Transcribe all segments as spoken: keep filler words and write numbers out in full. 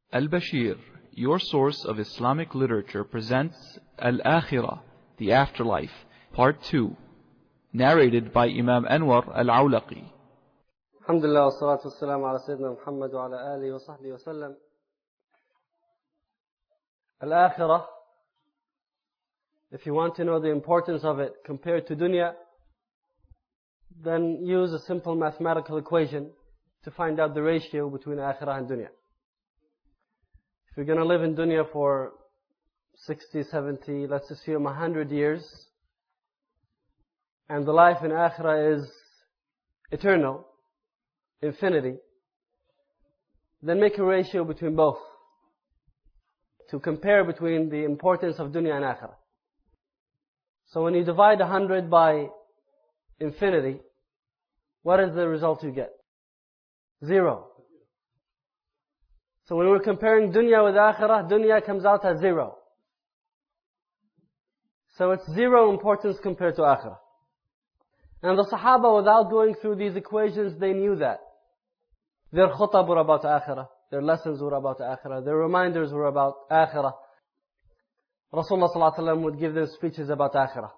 Al-Bashir, your source of Islamic literature, presents Al-Akhirah, the Afterlife, Part two, narrated by Imam Anwar Al-Awlaqi. Alhamdulillah, wa salatu wassalamu ala Sayyidina Muhammad wa ala alihi wa sahbihi wa sallam. Al-Akhirah, if you want to know the importance of it compared to dunya, then use a simple mathematical equation to find out the ratio between Akhirah and dunya. If you're going to live in dunya for sixty, seventy, let's assume one hundred years, and the life in Akhirah is eternal, infinity, then make a ratio between both to compare between the importance of dunya and Akhirah. So when you divide one hundred by infinity, what is the result you get? Zero. So when we're comparing dunya with Akhirah, dunya comes out as zero. So it's zero importance compared to Akhirah. And the Sahaba, without going through these equations, they knew that. Their khutab were about Akhirah. Their lessons were about Akhirah. Their reminders were about Akhirah. Rasulullah sallallahu alaihi wasallam would give them speeches about Akhirah.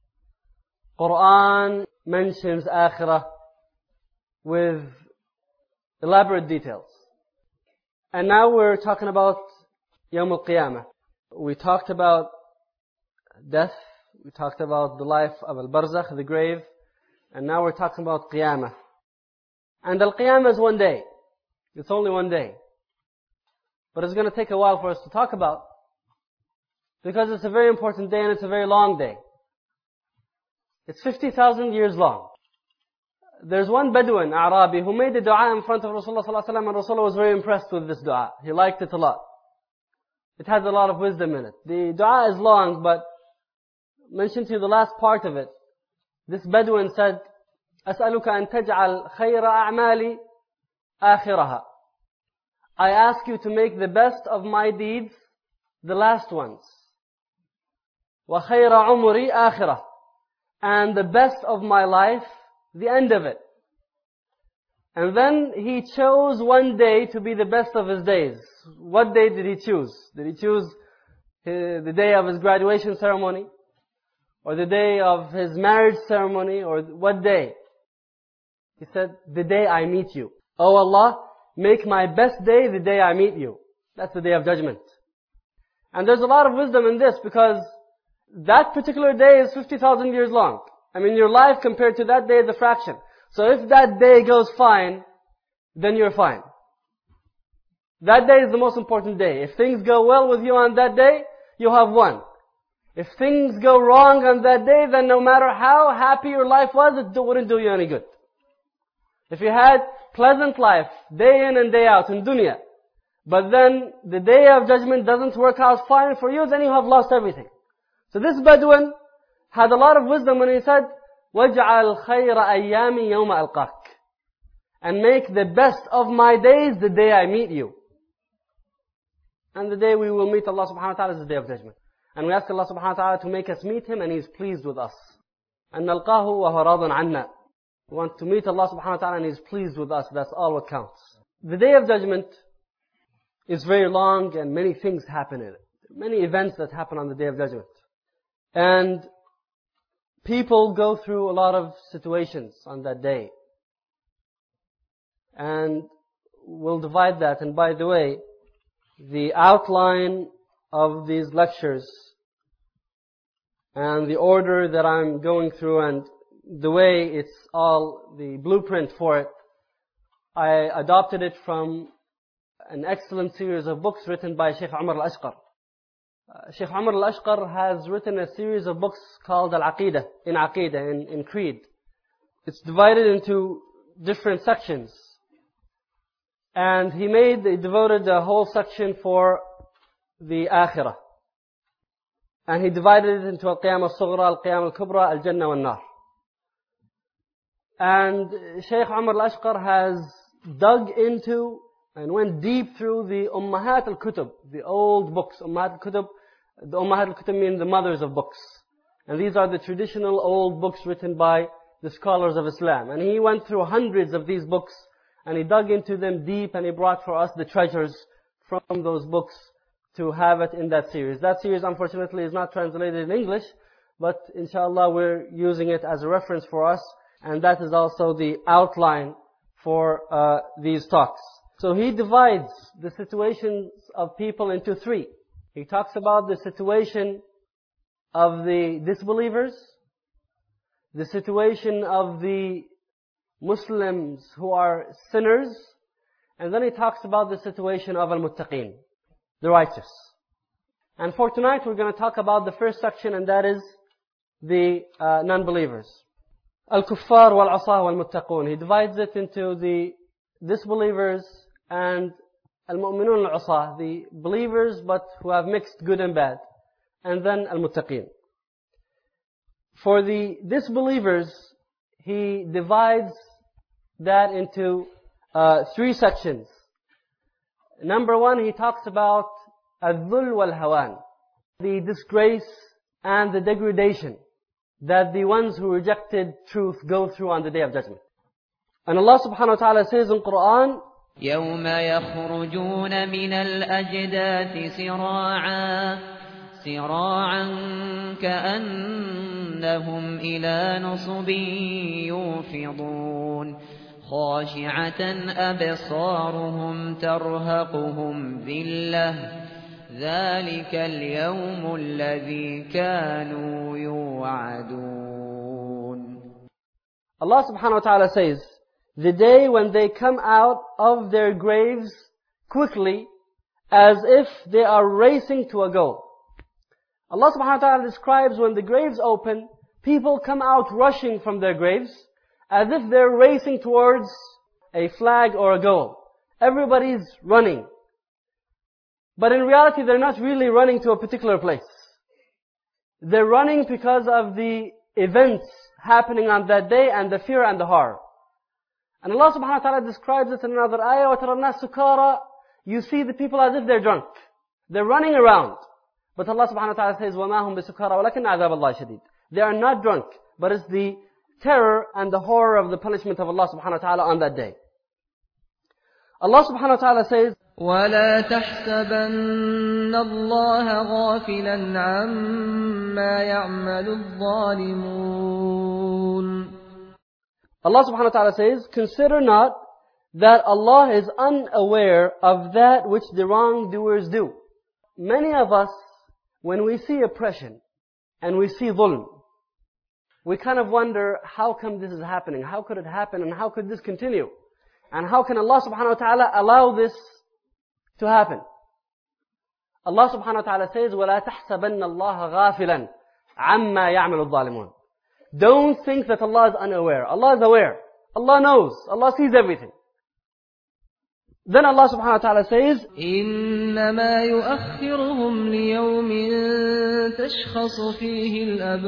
Quran mentions Akhirah with elaborate details. And now we're talking about Yawm al-Qiyamah. We talked about death. We talked about the life of al-Barzakh, the grave. And now we're talking about Qiyamah. And al-Qiyamah is one day. It's only one day. But it's going to take a while for us to talk about, because it's a very important day and it's a very long day. It's fifty thousand years long. There's one Bedouin, Arabi, who made a dua in front of Rasulullah sallallahu alaihi wasallam, and Rasulullah was very impressed with this dua. He liked it a lot. It has a lot of wisdom in it. The dua is long, but mentioned to you the last part of it. This Bedouin said, أسألك أن تجعل خير أعمالي آخرها. I ask you to make the best of my deeds the last ones. وخير عمري آخرة. And the best of my life, the end of it. And then he chose one day to be the best of his days. What day did he choose? Did he choose the day of his graduation ceremony? Or the day of his marriage ceremony? Or what day? He said, the day I meet you. Oh Allah, make my best day the day I meet you. That's the day of judgment. And there's a lot of wisdom in this, because that particular day is fifty thousand years long. I mean, your life compared to that day is a fraction. So if that day goes fine, then you're fine. That day is the most important day. If things go well with you on that day, you have won. If things go wrong on that day, then no matter how happy your life was, it wouldn't do you any good. If you had pleasant life, day in and day out in dunya, but then the day of judgment doesn't work out fine for you, then you have lost everything. So this Bedouin had a lot of wisdom when he said, وَاجْعَلْ خَيْرَ أَيَّامِ يَوْمَ أَلْقَاكَ. And make the best of my days the day I meet you. And the day we will meet Allah subhanahu wa ta'ala is the day of judgment. And we ask Allah subhanahu wa ta'ala to make us meet Him, and He is pleased with us. أَنْ نَلْقَاهُ وَهُوَ رَاضٌ عَنَّا. We want to meet Allah subhanahu wa ta'ala and He is pleased with us. That's all what counts. The day of judgment is very long, and many things happen in it. Many events that happen on the day of judgment. And people go through a lot of situations on that day. And we'll divide that. And by the way, the outline of these lectures and the order that I'm going through and the way it's all, the blueprint for it, I adopted it from an excellent series of books written by Sheikh Umar Al-Ashqar. Uh, Sheikh Umar Al-Ashqar has written a series of books called Al-Aqidah, in Aqidah, in, in Creed. It's divided into different sections. And he made, he devoted a whole section for the Akhirah. And he divided it into Al-Qiyam Al-Sughra, Al-Qiyam Al-Kubra, Al-Jannah Wal-Nar. And Sheikh Umar Al-Ashqar has dug into and went deep through the Ummahat al-Kutub, the old books. Ummahat al-Kutub, the Ummahat al-Kutub mean the mothers of books. And these are the traditional old books written by the scholars of Islam. And he went through hundreds of these books, and he dug into them deep, and he brought for us the treasures from those books to have it in that series. That series, unfortunately, is not translated in English, but inshallah we're using it as a reference for us, and that is also the outline for uh, these talks. So he divides the situations of people into three. He talks about the situation of the disbelievers, the situation of the Muslims who are sinners, and then he talks about the situation of al-muttaqeen, the righteous. And for tonight we're going to talk about the first section, and that is the uh, non-believers. Al-kuffar wal-asah wal-muttaqoon. He divides it into the disbelievers and al-mu'minun al-asah, the believers but who have mixed good and bad. And then al-muttaqeen. For the disbelievers, he divides that into uh, three sections. Number one, he talks about al-dhul wal-hawan, the disgrace and the degradation that the ones who rejected truth go through on the Day of Judgment. And Allah subhanahu wa ta'ala says in Quran, يَوْمَ يَخْرُجُونَ مِنَ الْأَجْدَاثِ سِرَاعًا سِرَاعًا كَأَنَّهُمْ إِلَى نُصُبٍ يُوفِضُونَ خَاشِعَةً أَبْصَارُهُمْ تَرْهَقُهُمْ ذِلَّةٌ ذَلِكَ الْيَوْمُ الَّذِي كَانُوا يُوعَدُونَ. Allah subhanahu wa ta'ala says, the day when they come out of their graves quickly as if they are racing to a goal. Allah subhanahu wa ta'ala describes when the graves open, people come out rushing from their graves as if they're racing towards a flag or a goal. Everybody's running. But in reality, they're not really running to a particular place. They're running because of the events happening on that day and the fear and the horror. And Allah subhanahu wa ta'ala describes it in another ayah, وَتَرَى النَّاسَ سُكَارَى. You see the people as if they're drunk. They're running around. But Allah subhanahu wa ta'ala says, وَمَا هُمْ بِسُكَارَى وَلَكِنَّ عَذَابَ اللَّهِ شَدِيدٌ. They are not drunk, but it's the terror and the horror of the punishment of Allah subhanahu wa ta'ala on that day. Allah subhanahu wa ta'ala says, وَلَا تَحْسَبَنَّ اللَّهَ غَافِلًا عَمَّا يَعْمَلُ الظَّالِمُونَ. Allah subhanahu wa ta'ala says, consider not that Allah is unaware of that which the wrongdoers do. Many of us, when we see oppression and we see dhulm, we kind of wonder, how come this is happening? How could it happen? And how could this continue? And how can Allah subhanahu wa ta'ala allow this to happen? Allah subhanahu wa ta'ala says, وَلَا تَحْسَبَنَّ اللَّهَ غَافِلًا عَمَّا يَعْمَلُ الظَّالِمُونَ. Don't think that Allah is unaware. Allah is aware. Allah knows. Allah sees everything. Then Allah subhanahu wa ta'ala says, إِنَّمَا يُؤَخِّرُهُمْ لِيَوْمٍ تَشْخَصُ فِيهِ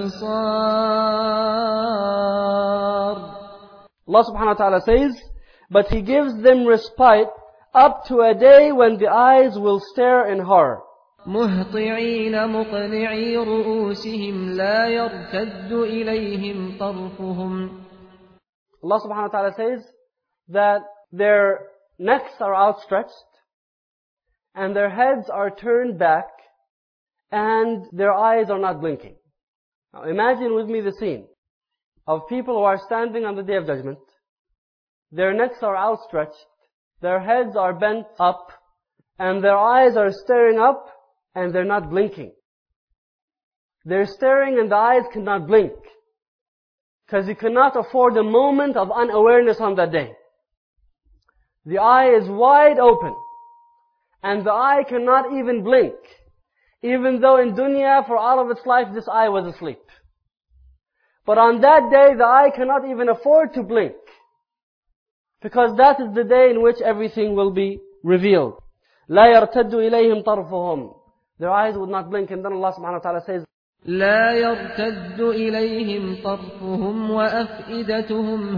الْأَبْصَارُ. Allah subhanahu wa ta'ala says, but He gives them respite up to a day when the eyes will stare in horror. مُهْطِعِينَ مُقْنِعِي رُؤُوسِهِمْ لَا يَرْتَدُّ إِلَيْهِمْ طَرْفُهُمْ. Allah subhanahu wa ta'ala says that their necks are outstretched and their heads are turned back and their eyes are not blinking. Now imagine with me the scene of people who are standing on the Day of Judgment. Their necks are outstretched, their heads are bent up, and their eyes are staring up, and they're not blinking. They're staring and the eyes cannot blink. Because you cannot afford a moment of unawareness on that day. The eye is wide open, and the eye cannot even blink. Even though in dunya, for all of its life, this eye was asleep. But on that day, the eye cannot even afford to blink. Because that is the day in which everything will be revealed. لا يرتد إليهم طرفهم. Their eyes would not blink. And then Allah subhanahu wa ta'ala says, لا يرتد إليهم طرفهم وأفئدتهم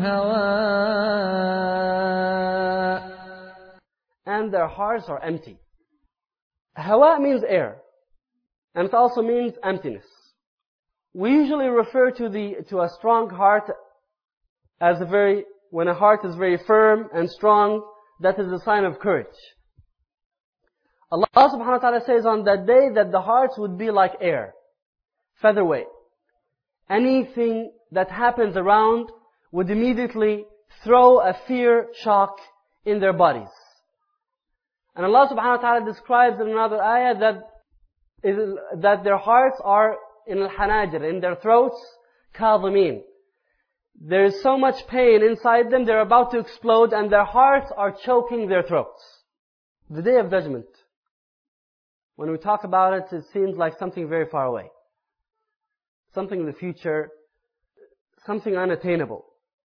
هواء. And their hearts are empty. Hawa means air. And it also means emptiness. We usually refer to the to a strong heart as a very, when a heart is very firm and strong, that is a sign of courage. Allah subhanahu wa ta'ala says on that day that the hearts would be like air, featherweight. Anything that happens around would immediately throw a fear shock in their bodies. And Allah subhanahu wa ta'ala describes in another ayah that, is, that their hearts are in al-hanajir, in their throats, kadhimin. There is so much pain inside them, they're about to explode, and their hearts are choking their throats. The Day of Judgment. When we talk about it, it seems like something very far away. Something in the future, something unattainable.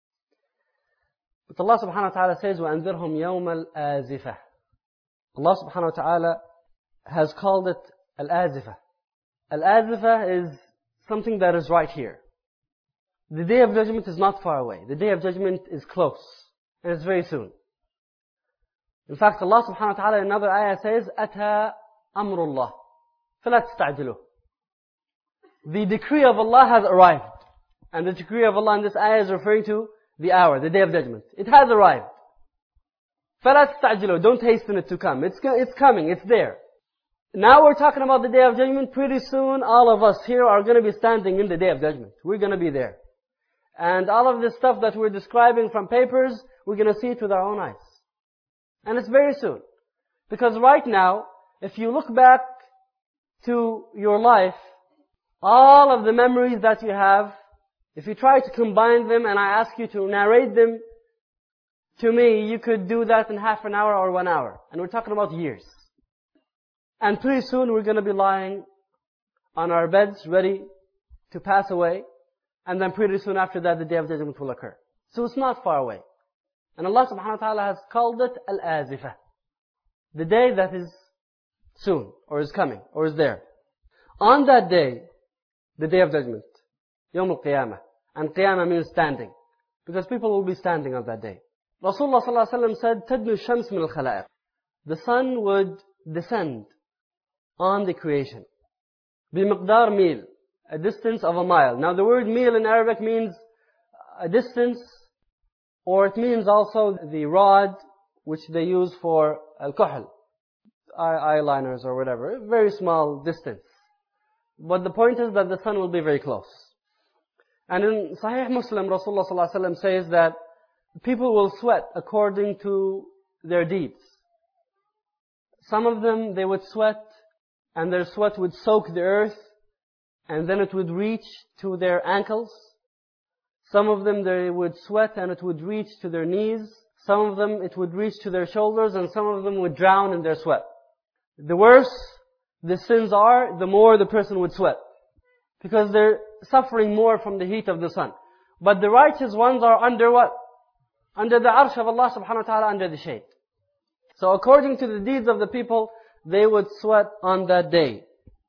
But Allah subhanahu wa ta'ala says, وَأَنذِرْهُمْ يَوْمَ الْآزِفَةِ. Allah subhanahu wa ta'ala has called it Al-Azifah. Al-Azifah is something that is right here. The Day of Judgment is not far away. The Day of Judgment is close. And it's very soon. In fact, Allah subhanahu wa ta'ala in another ayah says, أَتَى أَمْرُ اللَّهِ فَلَا تَسْتَعْجِلُوهُ. The decree of Allah has arrived. And the decree of Allah in this ayah is referring to the hour, the Day of Judgment. It has arrived. فَلَا تَسْتَعْجِلُوهُ. Don't hasten it to come. It's, it's coming. It's there. Now we're talking about the Day of Judgment. Pretty soon all of us here are going to be standing in the Day of Judgment. We're going to be there. And all of this stuff that we're describing from papers, we're going to see it with our own eyes. And it's very soon. Because right now, if you look back to your life, all of the memories that you have, if you try to combine them and I ask you to narrate them to me, you could do that in half an hour or one hour. And we're talking about years. And pretty soon we're going to be lying on our beds ready to pass away. And then pretty soon after that the Day of Judgment will occur. So it's not far away. And Allah subhanahu wa ta'ala has called it Al-Azifah. The day that is soon, or is coming, or is there. On that day, the Day of Judgment, Yawm al-Qiyamah. And Qiyamah means standing. Because people will be standing on that day. Rasulullah sallallahu alaihi wasallam said, تَدْنُ الشَّمْسِ مِنَ الْخَلَائِقِ. The sun would descend on the creation. بِمِقْدَار mil. A distance of a mile. Now the word mil in Arabic means a distance, or it means also the rod which they use for al-kuhl, eyeliners or whatever. A very small distance. But the point is that the sun will be very close. And in Sahih Muslim, Rasulullah sallallahu alaihi wasallam says that people will sweat according to their deeds. Some of them, they would sweat, and their sweat would soak the earth, and then it would reach to their ankles. Some of them, they would sweat and it would reach to their knees. Some of them, it would reach to their shoulders, and some of them would drown in their sweat. The worse the sins are, the more the person would sweat. Because they're suffering more from the heat of the sun. But the righteous ones are under what? Under the arsh of Allah subhanahu wa ta'ala, under the shade. So according to the deeds of the people, they would sweat on that day.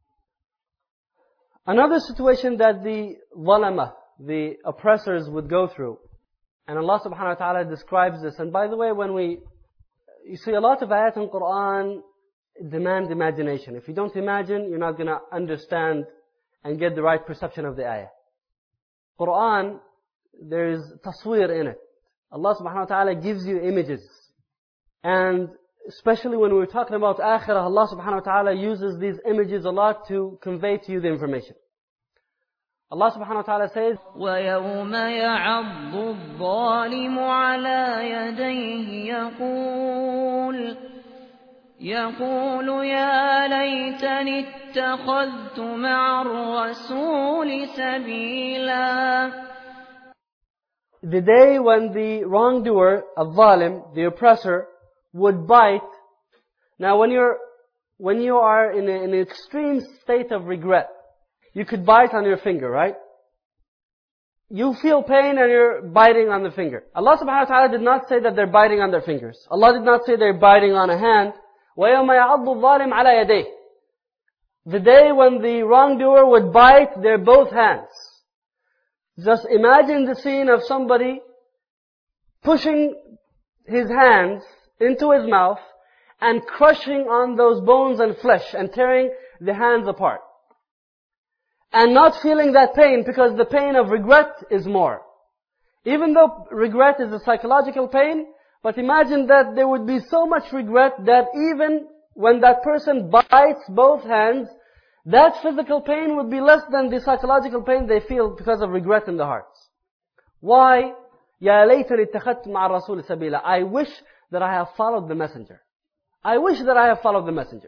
Another situation that the zalama, the oppressors would go through. And Allah subhanahu wa ta'ala describes this. And by the way, when we, you see a lot of ayat in Quran demand imagination. If you don't imagine, you're not going to understand and get the right perception of the ayah. Quran, there is tasweer in it. Allah subhanahu wa ta'ala gives you images. And especially when we're talking about akhirah, Allah subhanahu wa ta'ala uses these images a lot to convey to you the information. Allah subhanahu wa ta'ala says, وَيَوْمَ يَعَضُّ الظَّالِمُ عَلَى يَدَيْهِ يَقُولُ يَقُولُ يَا لَيْتَنِي اتَّخَذْتُ مَعَ الرَّسُولِ سَبِيلًا. The day when the wrongdoer, al-zalim, the oppressor, would bite. Now when you're, when you are in, a, in an extreme state of regret, you could bite on your finger, right? You feel pain and you're biting on the finger. Allah subhanahu wa ta'ala did not say that they're biting on their fingers. Allah did not say they're biting on a hand. وَيَوْمَ يَعَضُّ الظَّالِمُ عَلَى يَدَيْهِ. The day when the wrongdoer would bite their both hands. Just imagine the scene of somebody pushing his hands into his mouth and crushing on those bones and flesh and tearing the hands apart. And not feeling that pain, because the pain of regret is more. Even though regret is a psychological pain, but imagine that there would be so much regret that even when that person bites both hands, that physical pain would be less than the psychological pain they feel because of regret in their hearts. Why? يَا لَيْتَنِي اتَّخَذْتُ مَعَ الرَّسُولِ سَبِيلًا. I wish that I have followed the messenger. I wish that I have followed the messenger.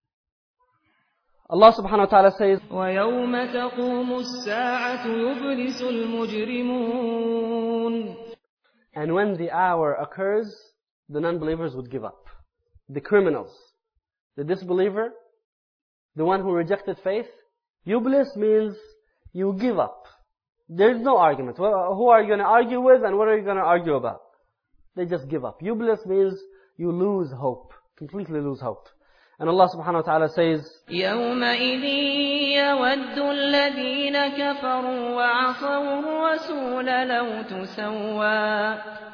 Allah subhanahu wa ta'ala says, وَيَوْمَ تَقُومُ السَّاعَةُ يُبْلِسُ الْمُجْرِمُونَ. And when the hour occurs, the non-believers would give up. The criminals, the disbeliever, the one who rejected faith. Yublis means you give up. There's no argument. Well, who are you going to argue with and what are you going to argue about? They just give up. Yublis means you lose hope. Completely lose hope. And Allah subhanahu wa ta'ala says, يَوْمَئِذٍ يَوَدُّ الَّذِينَ كَفَرُوا وَعَصَوُا الرَّسُولَ لَوْ تُسَوَّى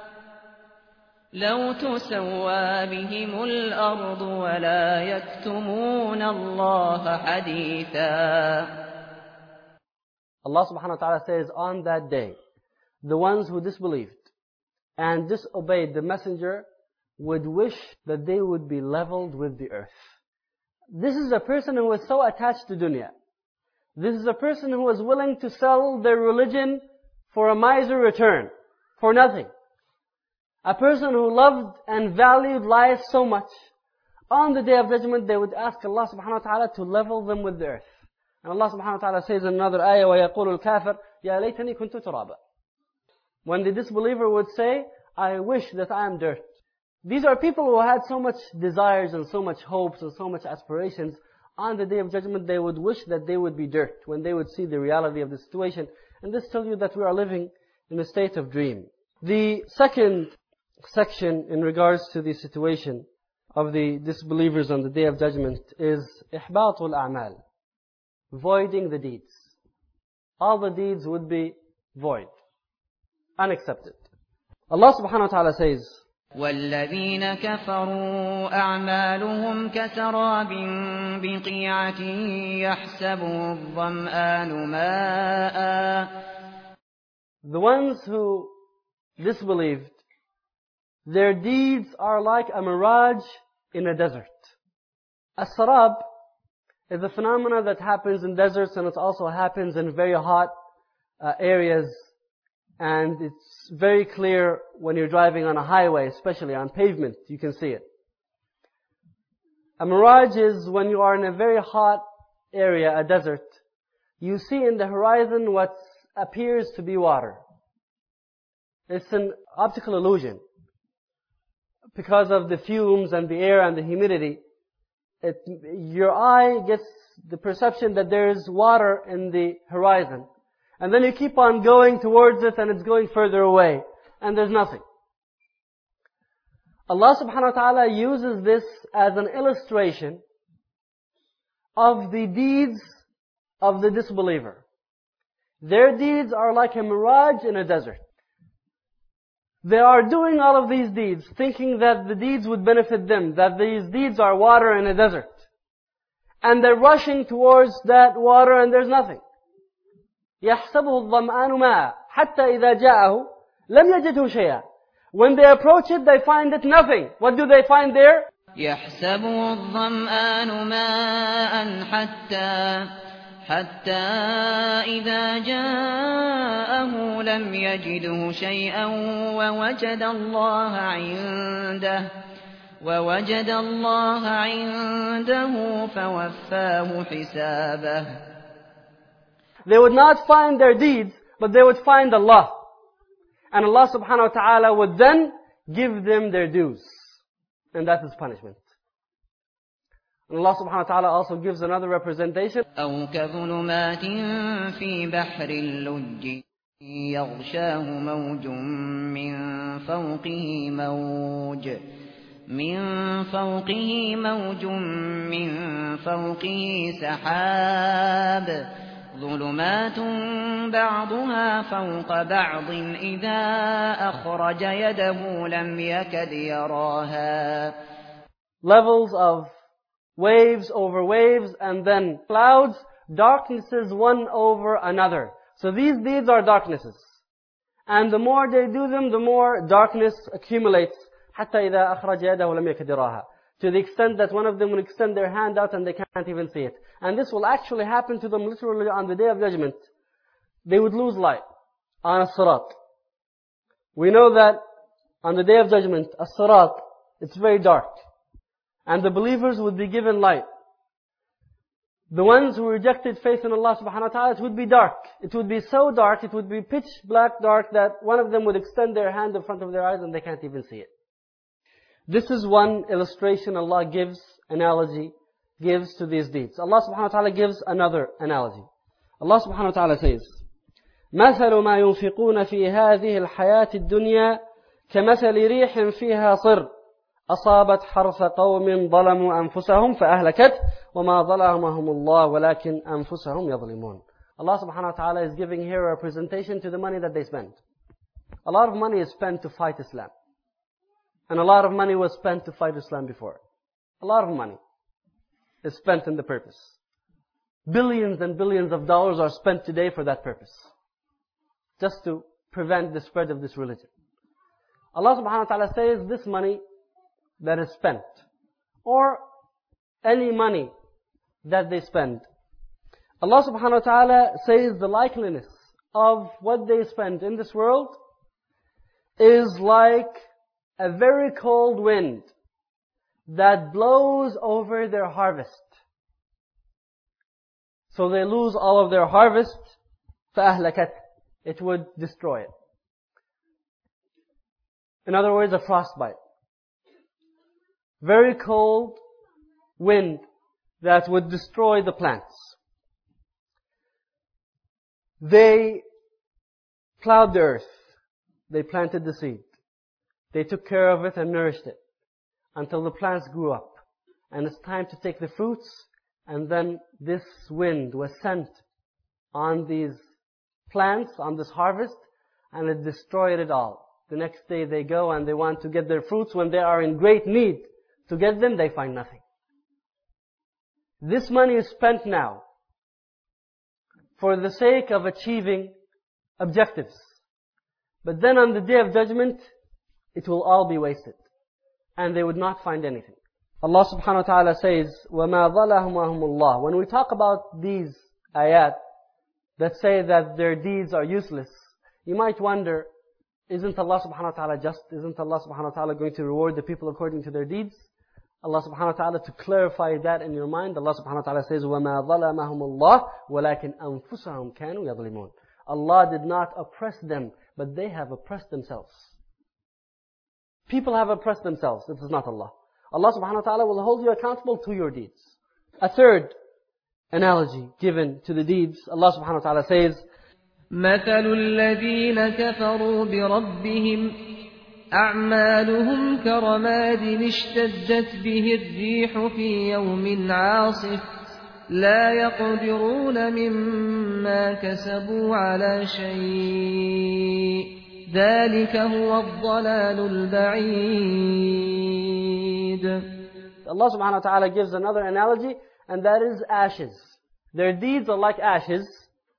لَوْ تُسَوَّى بِهِمُ الْأَرْضُ وَلَا يَكْتُمُونَ اللَّهَ حَدِيثًا. Allah subhanahu wa ta'ala says, on that day, the ones who disbelieved and disobeyed the messenger would wish that they would be leveled with the earth. This is a person who was so attached to dunya. This is a person who was willing to sell their religion for a miser return, for nothing. A person who loved and valued life so much. On the day of judgment, they would ask Allah subhanahu wa ta'ala to level them with the earth. And Allah subhanahu wa ta'ala says in another ayah, وَيَقُولُ الْكَافِرُ يَا لَيْتَنِي كُنْتُ تُرَابًا. When the disbeliever would say, I wish that I am dirt. These are people who had so much desires and so much hopes and so much aspirations. On the day of judgment, they would wish that they would be dirt when they would see the reality of the situation. And this tells you that we are living in a state of dream. The second section in regards to the situation of the disbelievers on the day of judgment is إِحْبَاطُ الْأَعْمَالِ, voiding the deeds. All the deeds would be void, unaccepted. Allah subhanahu wa ta'ala says, وَالَّذِينَ كَفَرُوا أَعْمَالُهُمْ كَسَرَابٍ بِقِيعَةٍ يَحْسَبُهُ الظَّمْآنُ مَاءً. The ones who disbelieved, their deeds are like a mirage in a desert. As-sarab is a phenomena that happens in deserts, and it also happens in very hot uh, areas. And it's very clear when you're driving on a highway, especially on pavement, you can see it. A mirage is when you are in a very hot area, a desert. You see in the horizon what appears to be water. It's an optical illusion. Because of the fumes and the air and the humidity, it, your eye gets the perception that there is water in the horizon. And then you keep on going towards it and it's going further away. And there's nothing. Allah subhanahu wa ta'ala uses this as an illustration of the deeds of the disbeliever. Their deeds are like a mirage in a desert. They are doing all of these deeds, thinking that the deeds would benefit them, that these deeds are water in a desert. And they're rushing towards that water and there's nothing. يَحْسَبُهُ الظَّمْآنُ مَاءً حَتَّى إِذَا جَاءَهُ لَمْ يَجِدْهُ شَيْئًا. When they approach it, they find it nothing. What do they find there? يَحْسَبُهُ الظَّمْآنُ مَاءً حَتَّى حَتَّى إِذَا جَاءَهُ لَمْ يَجِدْهُ شَيْئًا وَوَجَدَ اللَّهَ عِندَهُ وَوَجَدَ اللَّهَ عِندَهُ فَوَفَّاهُ حِسَابَهُ. They would not find their deeds, but they would find Allah. And Allah subhanahu wa ta'ala would then give them their dues. And that is punishment. And Allah subhanahu wa ta'ala also gives another representation. أَوْ كَظُلُمَاتٍ فِي بَحْرِ اللُّجِّ يَغْشَاهُ مَوْجٌ مِّن فَوْقِهِ مَوْجٌ مِّن فَوْقِهِ مَوْجٌ مِّن فَوْقِهِ سَحَابٌ ظُلُمَاتٌ بَعْضُهَا فَوْقَ بَعْضٍ إِذَا أَخْرَجَ يَدَهُ لَمْ يَكَدْ يَرَاهَا. Levels of waves over waves, and then clouds, darknesses one over another. So these deeds are darknesses. And the more they do them, the more darkness accumulates. حَتَّى إِذَا أَخْرَجَ يَدَهُ لَمْ يَكَدْ يَرَاهَا. to the extent that one of them will extend their hand out and they can't even see it. And this will actually happen to them literally on the Day of Judgment. They would lose light on a sirat. We know that on the Day of Judgment, a sirat, it's very dark. And the believers would be given light. The ones who rejected faith in Allah subhanahu wa ta'ala, it would be dark. It would be so dark, it would be pitch black dark that one of them would extend their hand in front of their eyes and they can't even see it. This is one illustration Allah gives, analogy, gives to these deeds. Allah subhanahu wa ta'ala gives another analogy. Allah subhanahu wa ta'ala says, مَثَلُ مَا يُنْفِقُونَ فِي هَذِهِ الْحَيَاةِ الدُّنْيَا كَمَثَلِ رِيحٍ فِيهَا صِرٌّ أصابت حرث قوم ظلموا أنفسهم فأهلكت وما ظلمهم الله ولكن أنفسهم يظلمون. Allah subhanahu wa ta'ala is giving here a representation to the money that they spend. A lot of money is spent to fight Islam. And a lot of money was spent to fight Islam before. A lot of money is spent in the purpose. Billions and billions of dollars are spent today for that purpose. Just to prevent the spread of this religion. Allah subhanahu wa ta'ala says this money that is spent, or any money that they spend. Allah subhanahu wa ta'ala says the likeliness of what they spend in this world is like a very cold wind that blows over their harvest. So they lose all of their harvest, فَأَهْلَكَتْ. It would destroy it. In other words, a frostbite. Very cold wind that would destroy the plants. They plowed the earth. They planted the seed. They took care of it and nourished it until the plants grew up. And it's time to take the fruits, and then this wind was sent on these plants, on this harvest, and it destroyed it all. The next day they go and they want to get their fruits. When they are in great need to get them, they find nothing. This money is spent now for the sake of achieving objectives. But then on the Day of Judgment, it will all be wasted. And they would not find anything. Allah subhanahu wa ta'ala says, وَمَا ظَلَهُمَهُمُ اللَّهُ. When we talk about these ayat that say that their deeds are useless, you might wonder, isn't Allah subhanahu wa ta'ala just? Isn't Allah subhanahu wa ta'ala going to reward the people according to their deeds? Allah subhanahu wa ta'ala, to clarify that in your mind, Allah subhanahu wa ta'ala says, وَمَا ظَلَمَهُمُ اللَّهُ وَلَكِنْ أَنفُسَهُمْ كَانُوا يَظْلِمُونَ. Allah did not oppress them, but they have oppressed themselves. People have oppressed themselves. This is not Allah. Allah subhanahu wa ta'ala will hold you accountable to your deeds. A third analogy given to the deeds, Allah subhanahu wa ta'ala says, مَثَلُ الَّذِينَ كَفَرُوا بِرَبِّهِمْ أعمالهم كرماد اشتدت به الريح في يوم عاصف لا يقدرون مما كسبوا على شيء ذلك هو الضلال البعيد. Allah subhanahu wa ta'ala gives another analogy, and that is ashes. Their deeds are like ashes.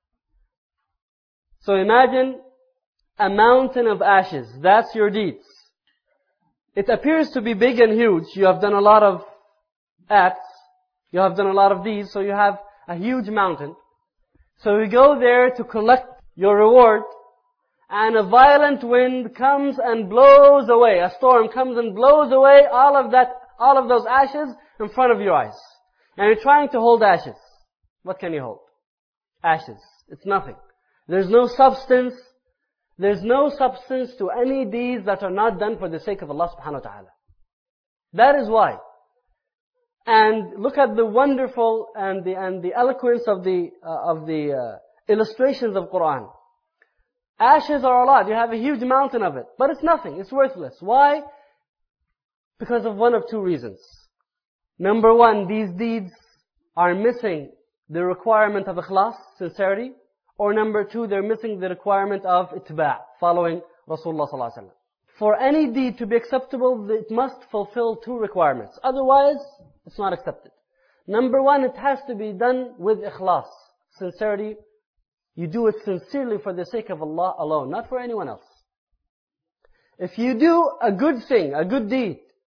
So imagine a mountain of ashes. That's your deeds. It appears to be big and huge. You have done a lot of acts. You have done a lot of deeds. So you have a huge mountain. So you go there to collect your reward. And a violent wind comes and blows away. A storm comes and blows away all of that, all of those ashes in front of your eyes. And you're trying to hold ashes. What can you hold? Ashes. It's nothing. There's no substance. There's no substance to any deeds that are not done for the sake of Allah subhanahu wa ta'ala. That is why. And look at the wonderful and the and the eloquence of the uh, of the uh, illustrations of Quran. Ashes are a lot. You have a huge mountain of it, but it's nothing. It's worthless. Why? Because of one of two reasons. Number one, these deeds are missing the requirement of ikhlas, sincerity. Or number two, they're missing the requirement of itba', following Rasulullah sallallahu alaihi wasallam. For any deed to be acceptable, it must fulfill two requirements. Otherwise, it's not accepted. Number one, it has to be done with ikhlas, sincerity. You do it sincerely for the sake of Allah alone, not for anyone else. If you do a good thing, a good deed,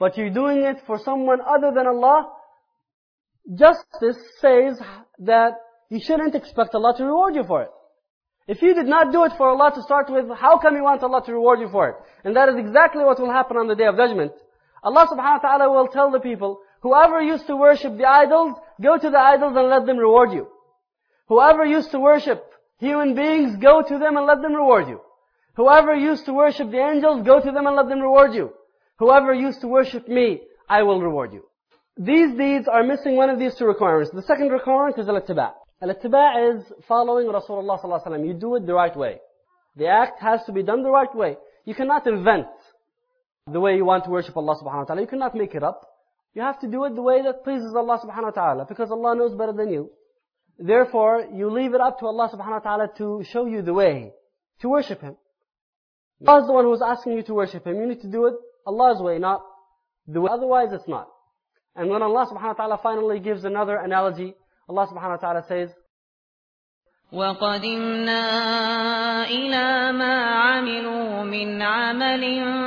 but you're doing it for someone other than Allah, justice says that you shouldn't expect Allah to reward you for it. If you did not do it for Allah to start with, how come you want Allah to reward you for it? And that is exactly what will happen on the Day of Judgment. Allah subhanahu wa ta'ala will tell the people, whoever used to worship the idols, go to the idols and let them reward you. Whoever used to worship human beings, go to them and let them reward you. Whoever used to worship the angels, go to them and let them reward you. Whoever used to worship me, I will reward you. These deeds are missing one of these two requirements. The second requirement is al-ittiba'. Al-ittiba' is following Rasulullah sallallahu alaihi wasallam. You do it the right way. The act has to be done the right way. You cannot invent the way you want to worship Allah subhanahu wa ta'ala. You cannot make it up. You have to do it the way that pleases Allah subhanahu wa ta'ala, because Allah knows better than you. Therefore, you leave it up to Allah subhanahu wa ta'ala to show you the way to worship Him. Allah is the one who is asking you to worship Him. You need to do it Allah's way, not the way. Otherwise, it's not. And when Allah subhanahu wa ta'ala finally gives another analogy, Allah subhanahu wa ta'ala says, وَقَدِمْنَا إِلَى مَا عَمِلُوا مِنْ عَمَلٍ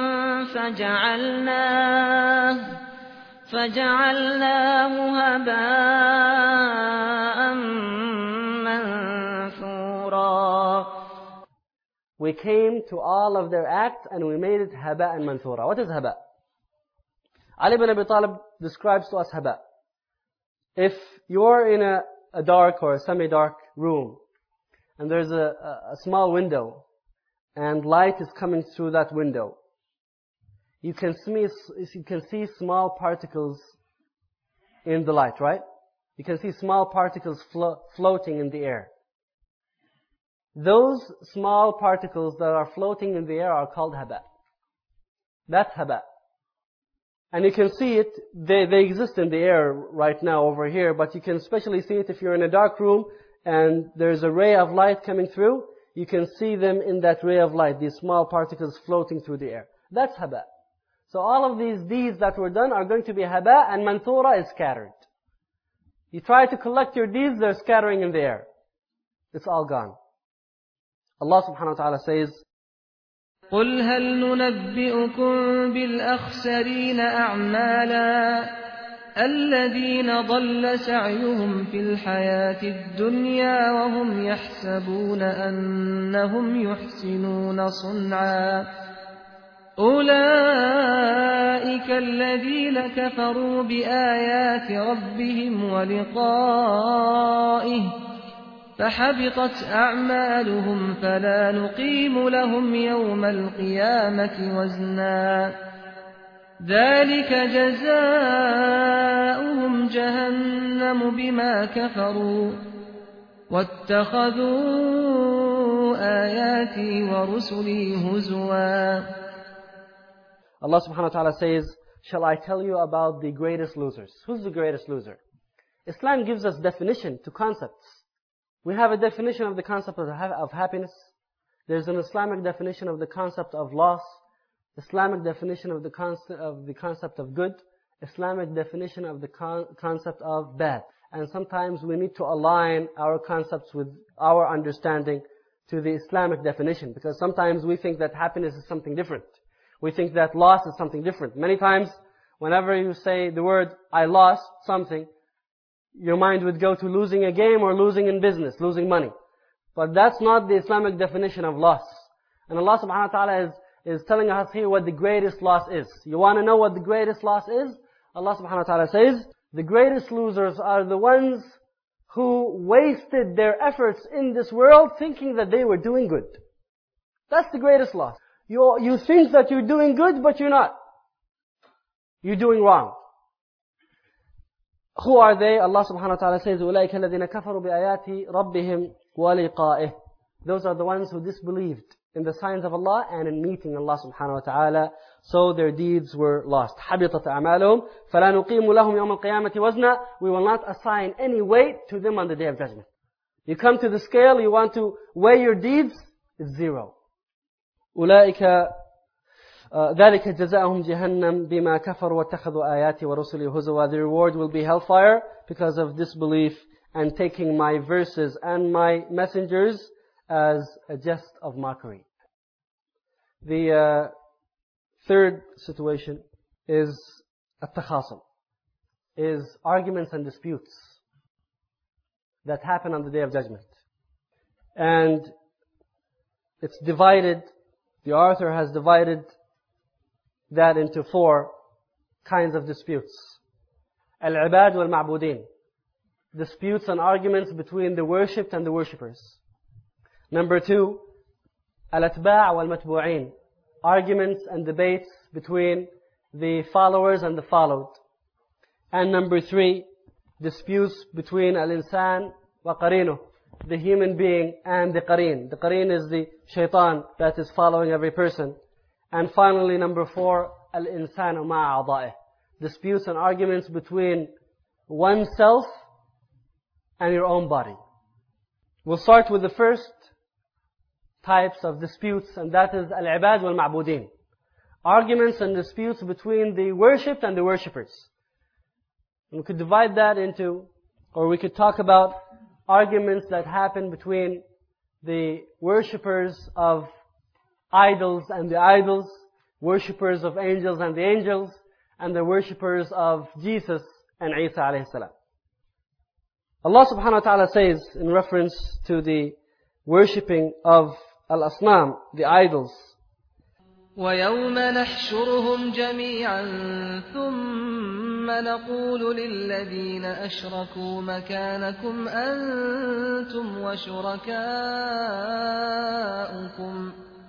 فَجَعَلْنَاهُ فَجَعَلْنَاهُ هَبَاءً مَنْثُورًا. We came to all of their acts and we made it haba and manthura. What is haba? Ali ibn Abi Talib describes to us haba. If you're in a, a dark or a semi-dark room, and there's a, a, a small window, and light is coming through that window, you can see, you can see small particles in the light, right? You can see small particles flo- floating in the air. Those small particles that are floating in the air are called haba. That's haba. And you can see it, they, they exist in the air right now over here, but you can especially see it if you're in a dark room and there's a ray of light coming through, you can see them in that ray of light, these small particles floating through the air. That's haba. So all of these deeds that were done are going to be haba, and manthura is scattered. You try to collect your deeds, they're scattering in the air. It's all gone. Allah subhanahu wa ta'ala says, قُلْ هَلْ نُنَبِّئُكُمْ بِالْأَخْسَرِينَ أَعْمَالًا الَّذِينَ ضَلَّ سَعْيُهُمْ فِي الْحَيَاةِ الدُّنْيَا وَهُمْ يَحْسَبُونَ أَنَّهُمْ يُحْسِنُونَ صُنْعًا أُولَئِكَ الَّذِينَ كَفَرُوا بِآيَاتِ رَبِّهِمْ وَلِقَائِهِ فحبطت أعمالهم فلا نقيم لهم يوم القيامة وزنا ذلك جزاؤهم جهنم بما كفروا واتخذوا آياتي ورسلي هزوا. Allah subhanahu wa ta'ala says, shall I tell you about the greatest losers? Who's the greatest loser? Islam gives us definition to concepts. We have a definition of the concept of, of happiness. There's an Islamic definition of the concept of loss. Islamic definition of the concept of the concept of good. Islamic definition of the con- concept of bad. And sometimes we need to align our concepts with our understanding to the Islamic definition. Because sometimes we think that happiness is something different. We think that loss is something different. Many times, whenever you say the word, I lost something, your mind would go to losing a game or losing in business, losing money. But that's not the Islamic definition of loss. And Allah subhanahu wa ta'ala is, is telling us here what the greatest loss is. You want to know what the greatest loss is? Allah subhanahu wa ta'ala says, the greatest losers are the ones who wasted their efforts in this world thinking that they were doing good. That's the greatest loss. You, you think that you're doing good, but you're not. You're doing wrong. Who are they? Allah subhanahu wa ta'ala says, أُولَٰئِكَ الَّذِينَ كَفَرُوا بِآيَاتِ رَبِّهِمْ وَلِقَائِهِ. Those are the ones who disbelieved in the signs of Allah and in meeting Allah subhanahu wa ta'ala. So their deeds were lost. حَبِطَتْ أَعْمَالُهُمْ فَلَا نُقِيمُ لَهُمْ يَوْمَ الْقِيَامَةِ وَزْنًا. We will not assign any weight to them on the Day of Judgment. You come to the scale, you want to weigh your deeds, it's zero. أُولَٰئِكَ ذلك جزاؤهم جهنم بما كفروا واتخذوا آياتي ورسلي هزوا. The reward will be hellfire because of disbelief and taking my verses and my messengers as a jest of mockery. The uh, third situation is at-takhasum, is arguments and disputes that happen on the Day of Judgment. And it's divided, the author has divided that into four kinds of disputes. Al-ibad wal-ma'budin, disputes and arguments between the worshipped and the worshippers. Number two, al-atba' wal-matbu'in, arguments and debates between the followers and the followed. And number three, disputes between al-insan wa qareenuh, the human being and the qareen. The qareen is the shaitan that is following every person. And finally, number four, al-insanu ma'a a'da'ih, disputes and arguments between oneself and your own body. We'll start with the first types of disputes, and that is al-ibad wal-ma'budin, arguments and disputes between the worshipped and the worshippers. And we could divide that into, or we could talk about arguments that happen between the worshippers of idols and the idols, worshippers of angels and the angels, and the worshippers of Jesus and Isa alayhi salam. Allah subhanahu wa ta'ala says in reference to the worshipping of al-asnam, the idols, وَيَوْمَ نَحْشُرُهُمْ جَمِيعًا ثُمَّ نَقُولُ لِلَّذِينَ أَشْرَكُوا مَكَانَكُمْ أَنْتُمْ وَشُرَكَاؤُكُمْ.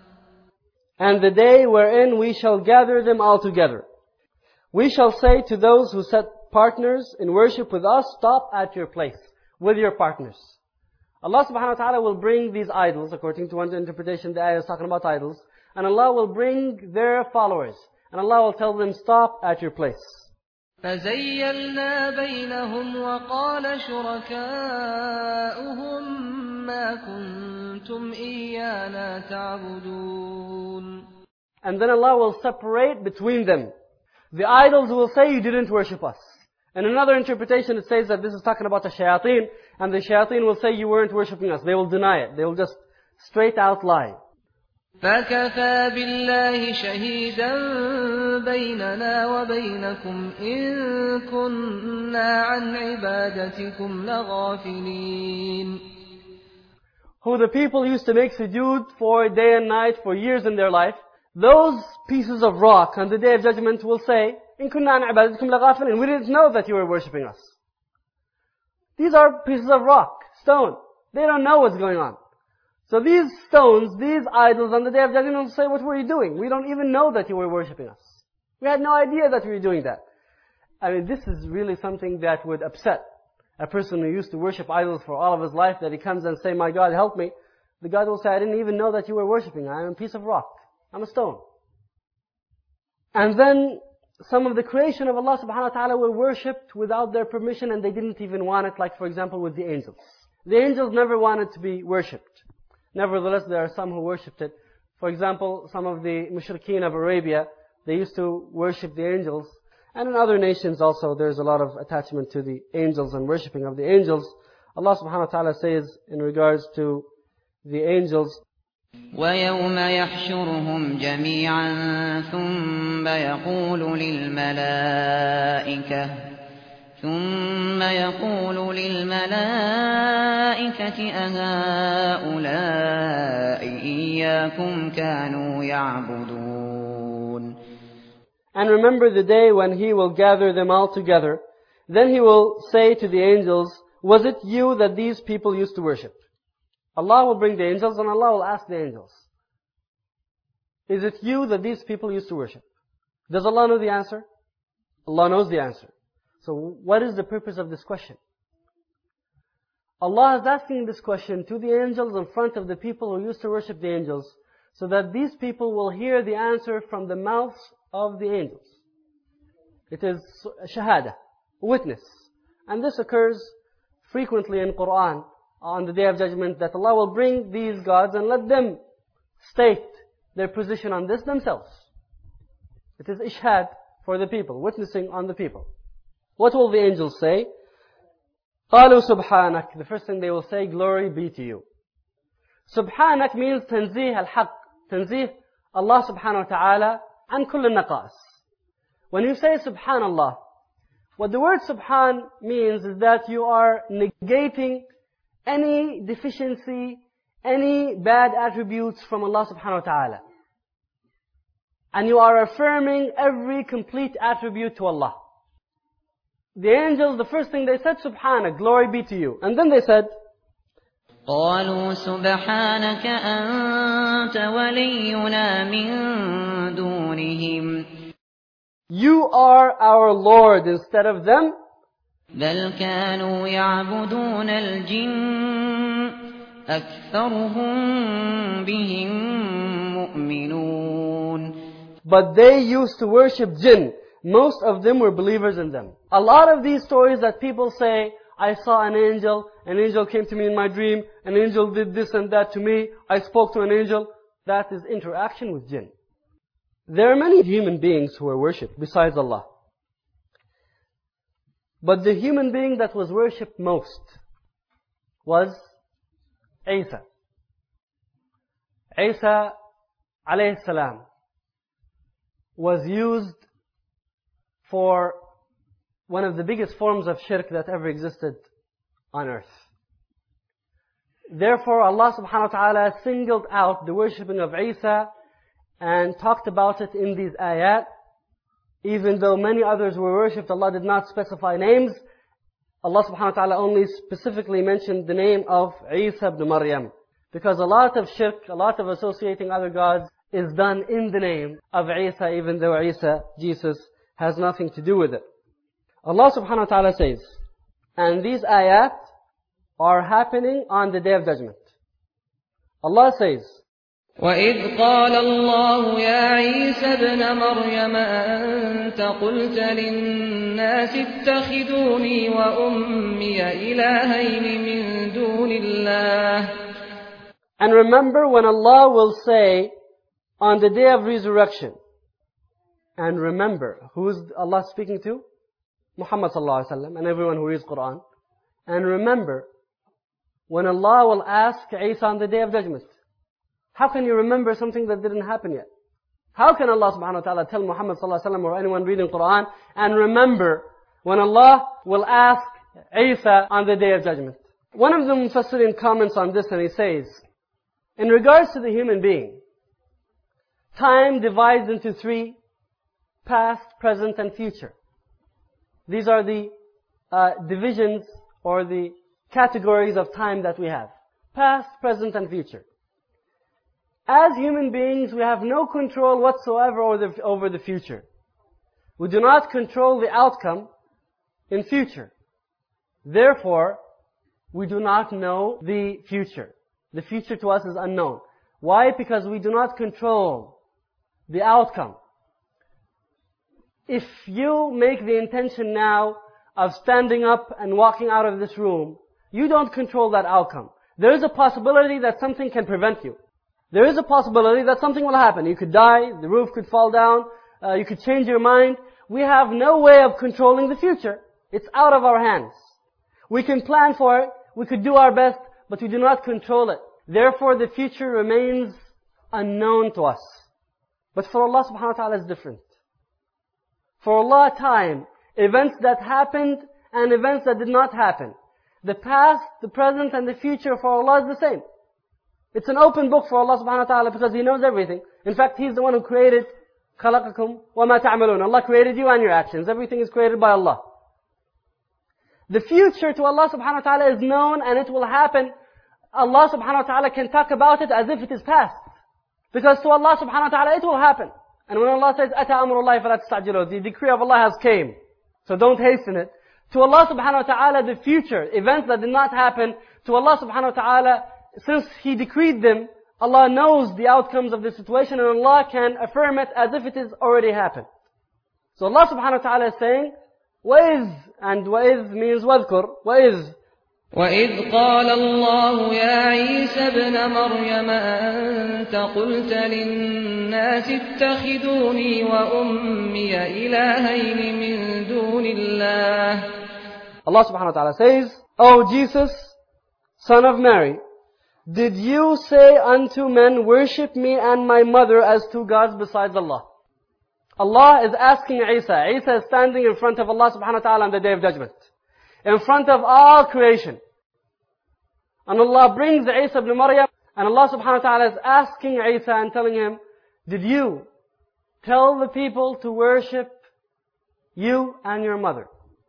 And the day wherein we shall gather them all together. We shall say to those who set partners in worship with us, stop at your place with your partners. Allah subhanahu wa ta'ala will bring these idols, according to one interpretation, the ayah is talking about idols, and Allah will bring their followers, and Allah will tell them, stop at your place. فَزَيَّلْنَا بَيْنَهُمْ وَقَالَ شُرَكَاؤُهُمْ مَا كُنْتُمْ إِيَّانَا تَعْبُدُونَ. And then Allah will separate between them. The idols will say, you didn't worship us. In another interpretation it says that this is talking about the shayateen, and the shayateen will say, you weren't worshipping us. They will deny it. They will just straight out lie. فَكَفَى بِاللَّهِ شَهِيدًا بَيْنَنَا وَبَيْنَكُمْ إِن كُنَّا عَنْ عِبَادَتِكُمْ لَغَافِلِينَ. Who the people used to make sujood for day and night for years in their life, those pieces of rock on the Day of Judgment will say, إِن كُنَّا عَنْ عِبَادَتِكُمْ لَغَافِلِينَ. We didn't know that you were worshipping us. These are pieces of rock, stone. They don't know what's going on. So these stones, these idols on the Day of Judgment will say, what were you doing? We don't even know that you were worshipping us. We had no idea that you were doing that. I mean, this is really something that would upset a person who used to worship idols for all of his life, that he comes and say, my God, help me. The God will say, I didn't even know that you were worshipping. I am a piece of rock. I'm a stone. And then some of the creation of Allah subhanahu wa ta'ala were worshipped without their permission, and they didn't even want it, like for example with the angels. The angels never wanted to be worshipped. Nevertheless, there are some who worshipped it. For example, some of the mushrikeen of Arabia, they used to worship the angels. And in other nations also, there's a lot of attachment to the angels and worshipping of the angels. Allah subhanahu wa ta'ala says in regards to the angels, وَيَوْمَ يَحْشُرُهُمْ جَمِيعًا ثُمَّ يَقُولُ لِلْمَلَائِكَةِ ثُمَّ يَقُولُ لِلْمَلَائِكَةِ أَهَؤُلَاءِ إِيَّاكُمْ كَانُوا يَعْبُدُونَ. And remember the day when He will gather them all together. Then He will say to the angels, was it you that these people used to worship? Allah will bring the angels and Allah will ask the angels, is it you that these people used to worship? Does Allah know the answer? Allah knows the answer. So what is the purpose of this question? Allah is asking this question to the angels in front of the people who used to worship the angels, so that these people will hear the answer from the mouths of the angels. It is shahada, witness. And this occurs frequently in Quran on the Day of Judgment, that Allah will bring these gods and let them state their position on this themselves. It is ishhad for the people, witnessing on the people. What will the angels say? قَالُوا سُبْحَانَكَ. The first thing they will say, glory be to you. Subhanak means tanzih al-haq. Tanzih Allah subhanahu wa ta'ala an kull naqas. When you say Subhanallah, what the word Subhan means is that you are negating any deficiency, any bad attributes from Allah subhanahu wa ta'ala. And you are affirming every complete attribute to Allah. The angels, the first thing they said, Subhana, glory be to you. And then they said, قالوا سبحانك أنت ولينا من دونهم You are our Lord instead of them. بل كانوا يعبدون الجن أكثرهم بهم مؤمنون But they used to worship jinn. Most of them were believers in them. A lot of these stories that people say, I saw an angel, an angel came to me in my dream, an angel did this and that to me, I spoke to an angel, that is interaction with jinn. There are many human beings who are worshipped besides Allah. But the human being that was worshipped most was Isa. Isa alayhi salam was used for one of the biggest forms of shirk that ever existed on earth. Therefore, Allah subhanahu wa ta'ala singled out the worshipping of Isa and talked about it in these ayat. Even though many others were worshipped, Allah did not specify names. Allah subhanahu wa ta'ala only specifically mentioned the name of Isa ibn Maryam. Because a lot of shirk, a lot of associating other gods is done in the name of Isa, even though Isa, Jesus, has nothing to do with it. Allah subhanahu wa ta'ala says, and these ayat are happening on the Day of Judgment. Allah says, وَإِذْ قَالَ اللَّهُ يَا عِيسَى ابْنَ مَرْيَمَ أَنْتَ قُلْتَ لِلنَّاسِ اتَّخِذُونِي وَأُمِّيَ إِلَٰهَيْنِ مِن دُونِ اللَّهِ. And remember when Allah will say on the Day of Resurrection, and remember, who is Allah speaking to? Muhammad sallallahu alaihi wasallam and everyone who reads Quran. And remember, when Allah will ask Isa on the Day of Judgment, how can you remember something that didn't happen yet? How can Allah subhanahu wa ta'ala tell Muhammad sallallahu alaihi wasallam or anyone reading Quran and remember when Allah will ask Isa on the Day of Judgment? One of the Mufassirin comments on this and he says, in regards to the human being, time divides into three: past, present, and future. These are the uh, divisions or the categories of time that we have. Past, present, and future. As human beings, we have no control whatsoever over the, over the future. We do not control the outcome in future. Therefore, we do not know the future. The future to us is unknown. Why? Because we do not control the outcome. If you make the intention now of standing up and walking out of this room, you don't control that outcome. There is a possibility that something can prevent you. There is a possibility that something will happen. You could die, the roof could fall down, uh, you could change your mind. We have no way of controlling the future. It's out of our hands. We can plan for it, we could do our best, but we do not control it. Therefore, the future remains unknown to us. But for Allah subhanahu wa ta'ala is different. For Allah, time, events that happened and events that did not happen. The past, the present, and the future for Allah is the same. It's an open book for Allah subhanahu wa ta'ala because He knows everything. In fact, He's the one who created خَلَقَكُمْ وَمَا تَعْمَلُونَ. Allah created you and your actions. Everything is created by Allah. The future to Allah subhanahu wa ta'ala is known and it will happen. Allah subhanahu wa ta'ala can talk about it as if it is past. Because to Allah subhanahu wa ta'ala it will happen. And when Allah says, أَتَى أَمْرُ اللَّهِ فَلَا تَسْتَعْجِلُوا, the decree of Allah has came. So don't hasten it. To Allah subhanahu wa ta'ala, the future, events that did not happen, to Allah subhanahu wa ta'ala, since He decreed them, Allah knows the outcomes of the situation and Allah can affirm it as if it has already happened. So Allah subhanahu wa ta'ala is saying, وَإِذْ, and وَإِذْ means وَذْكُرْ, وَإِذْ. وَإِذْ قَالَ اللَّهُ يَا عِيسَى ابْنَ مَرْيَمَ أَنْتَ قُلْتَ لِلنَّاسِ اتَّخِذُونِي وَأُمِّيَ إِلَٰهَيْنِ مِن دُونِ اللَّهِ. Allah subhanahu wa ta'ala says, O Jesus, son of Mary, did you say unto men, worship me and my mother as two gods besides Allah? Allah is asking Isa. Isa is standing in front of Allah subhanahu wa ta'ala on the Day of Judgment. In front of all creation. And Allah brings Isa ibn Maryam, and Allah subhanahu wa ta'ala is asking Isa and telling him, did you tell the people to worship you and your mother?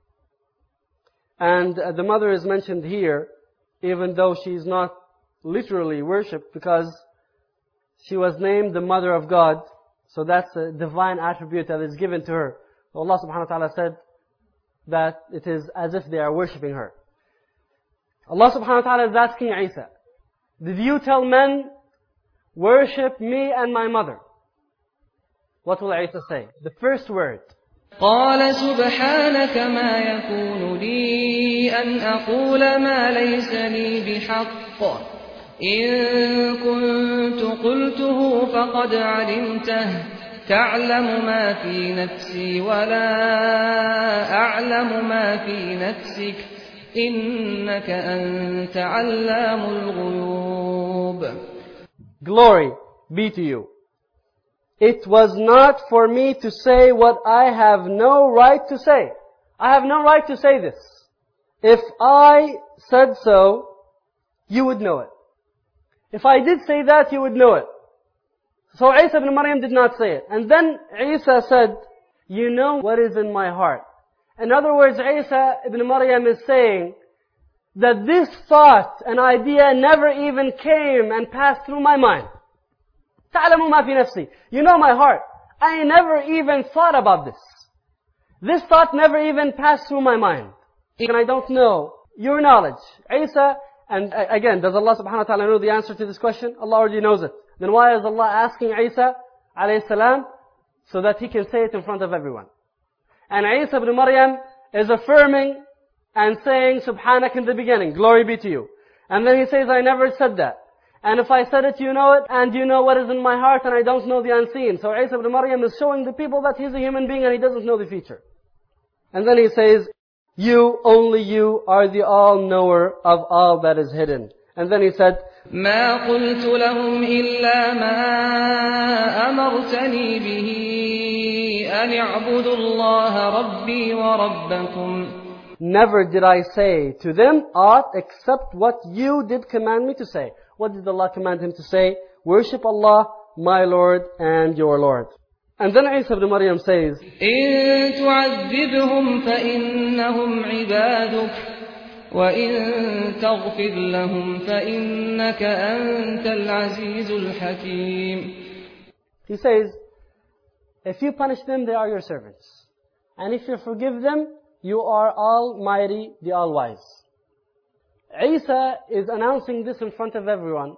And uh, the mother is mentioned here, even though she's not literally worshipped, because she was named the mother of God. So that's a divine attribute that is given to her. So Allah subhanahu wa ta'ala said that it is as if they are worshipping her. Allah subhanahu wa ta'ala is asking Isa, did you tell men, worship me and my mother? What will Isa say? The first word. قال سبحانك ما يكون لي أن أقول ما ليس لي بحق إن كنت قلته فقد علمته تعلم ما في نفسي ولا أعلم ما في نفسك إنك أنت علام الغيوب. Glory be to you. It was not for me to say what I have no right to say. I have no right to say this. If I said so, you would know it. If I did say that, you would know it. So Isa ibn Maryam did not say it. And then Isa said, you know what is in my heart. In other words, Isa ibn Maryam is saying that this thought and idea never even came and passed through my mind. تعلم ما في نفسي. You know my heart. I never even thought about this. This thought never even passed through my mind. And I don't know your knowledge. Isa, and again, does Allah subhanahu wa ta'ala know the answer to this question? Allah already knows it. Then why is Allah asking Isa alayhi salam? So that he can say it in front of everyone. And Isa ibn Maryam is affirming and saying Subhanak in the beginning, glory be to you. And then he says, I never said that. And if I said it, you know it, and you know what is in my heart, and I don't know the unseen. So Isa ibn Maryam is showing the people that he's a human being and he doesn't know the future. And then he says, you, only you, are the all-knower of all that is hidden. And then he said, ما قلت لهم إلا ما أمرتني به أن اعبدوا الله ربي وربكم. Never did I say to them aught except what you did command me to say. What did Allah command him to say? Worship Allah, my Lord and your Lord. And then Isa ibn Maryam says, إن تعذبهم فإنهم عبادك وإن تغفر لهم فإنك أنت العزيز الحكيم. He says, if you punish them, they are your servants. And if you forgive them, you are Almighty, the All-Wise. Isa is announcing this in front of everyone.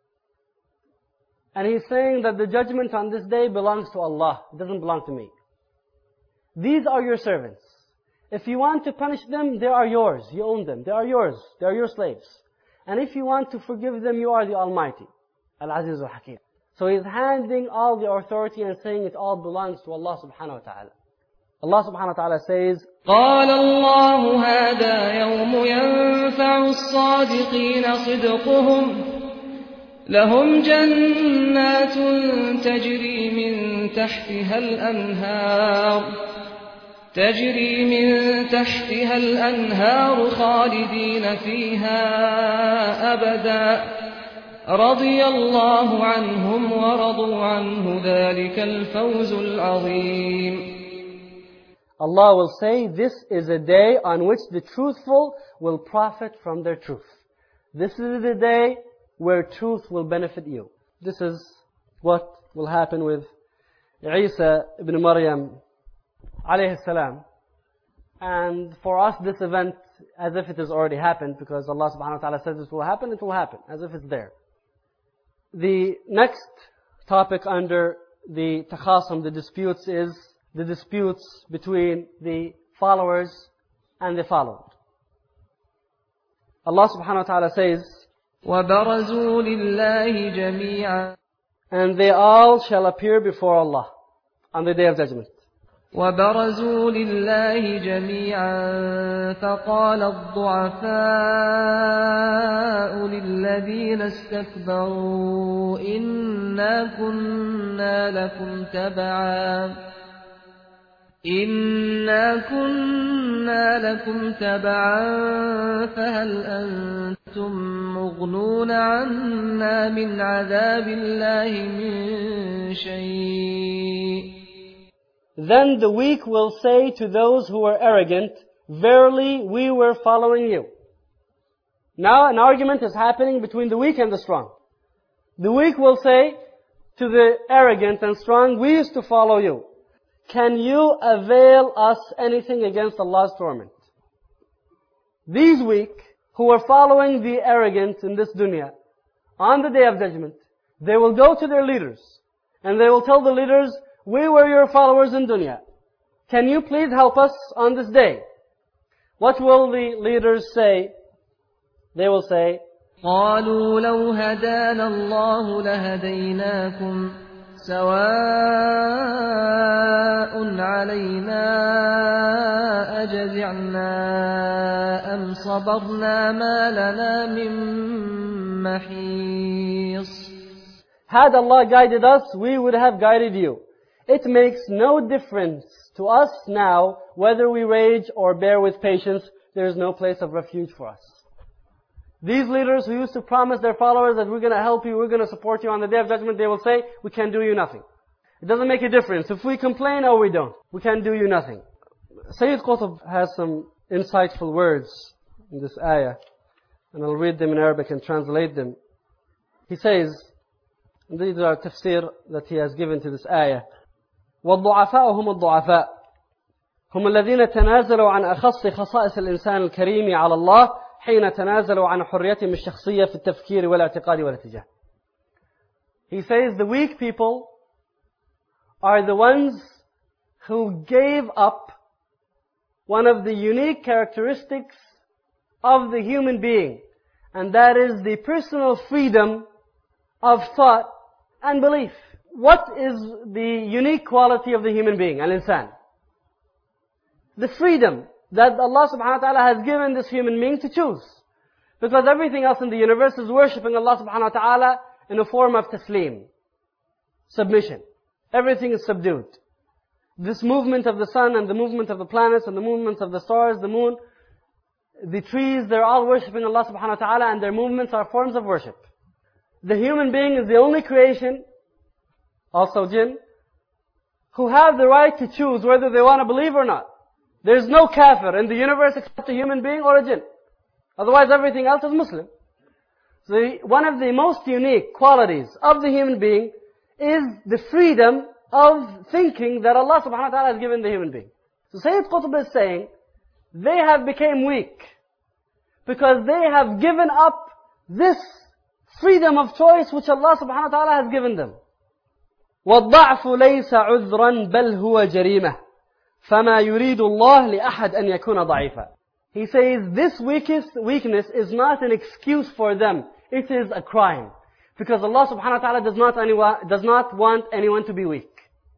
And he's saying that the judgment on this day belongs to Allah. It doesn't belong to me. These are your servants. If you want to punish them, they are yours. You own them. They are yours. They are your slaves. And if you want to forgive them, you are the Almighty. Al-Aziz al-Hakim. So he's handing all the authority and saying it all belongs to Allah subhanahu wa ta'ala. Allah subhanahu wa ta'ala says, قال الله هذا يوم ينفع الصادقين صدقهم لهم جنات تجري من تحتها الأنهار تجري من تحتها الأنهار خالدين فيها أبدا رضي الله عنهم ورضوا عنه ذلك الفوز العظيم. Allah will say, this is a day on which the truthful will profit from their truth. This is the day where truth will benefit you. This is what will happen with Isa ibn Maryam alayhi salam. And for us, this event, as if it has already happened, because Allah subhanahu wa ta'ala says this will happen, it will happen, as if it's there. The next topic under the takhasum, the disputes, is the disputes between the followers and the followed. Allah subhanahu wa ta'ala says, وَبَرَزُوا لِلَّهِ جَمِيعًا. And they all shall appear before Allah on the Day of Judgment. وَبَرَزُوا لِلَّهِ جَمِيعًا فَقَالَ الضُّعَفَاءُ لِلَّذِينَ اسْتَكْبَرُوا إِنَّا كُنَّا لَكُمْ تَبَعًا إِنَّا كُنَّا لَكُمْ تَبَعًا فَهَلْ أَنْتُمْ مُغْنُونَ عَنَّا مِنْ عَذَابِ اللَّهِ مِنْ شَيْءٍ. Then the weak will say to those who are arrogant, verily we were following you. Now an argument is happening between the weak and the strong. The weak will say to the arrogant and strong, we used to follow you. Can you avail us anything against Allah's torment? These weak, who are following the arrogant in this dunya, on the Day of Judgment, they will go to their leaders, and they will tell the leaders, we were your followers in dunya. Can you please help us on this day? What will the leaders say? They will say, قالوا لو هدانا الله لهديناكم سواء علينا أجزعنا أم صبرنا ما لنا من محيص. Had Allah guided us, we would have guided you. It makes no difference to us now whether we rage or bear with patience. There is no place of refuge for us. These leaders who used to promise their followers that we're going to help you, we're going to support you on the Day of Judgment, they will say, we can do you nothing. It doesn't make a difference. If we complain or we don't, we can do you nothing. Sayyid Qutb has some insightful words in this ayah, and I'll read them in Arabic and translate them. He says, these are tafsir that he has given to this ayah. وَالضُّعَفَاءُ هُمُ الضُّعَفَاء هم الذين تنازلوا عن أخص خصائص الإنسان الكريم على الله حين تنازلوا عن حريتهم الشخصية في التفكير والاعتقاد والاتجاه. He says the weak people are the ones who gave up one of the unique characteristics of the human being, and that is the personal freedom of thought and belief. What is the unique quality of the human being, al-insan? The freedom that Allah subhanahu wa ta'ala has given this human being to choose. Because everything else in the universe is worshipping Allah subhanahu wa ta'ala in a form of taslim, submission. Everything is subdued. This movement of the sun and the movement of the planets and the movements of the stars, the moon, the trees, they're all worshipping Allah subhanahu wa ta'ala, and their movements are forms of worship. The human being is the only creation, also jinn, who have the right to choose whether they want to believe or not. There's no kafir in the universe except a human being or a jinn. Otherwise everything else is Muslim. So one of the most unique qualities of the human being is the freedom of thinking that Allah subhanahu wa ta'ala has given the human being. So Sayyid Qutb is saying, they have become weak because they have given up this freedom of choice which Allah subhanahu wa ta'ala has given them. وَالضَّعْفُ لَيْسَ عُذْرًا بَلْ هُوَ جَرِيمَةٌ فَمَا يُرِيدُ اللَّهُ لِأَحَدٍ أَنْ يَكُونَ ضَعِيفًا. He says this weakest weakness is not an excuse for them. It is a crime. Because Allah subhanahu wa ta'ala does not, anyone, does not want anyone to be weak.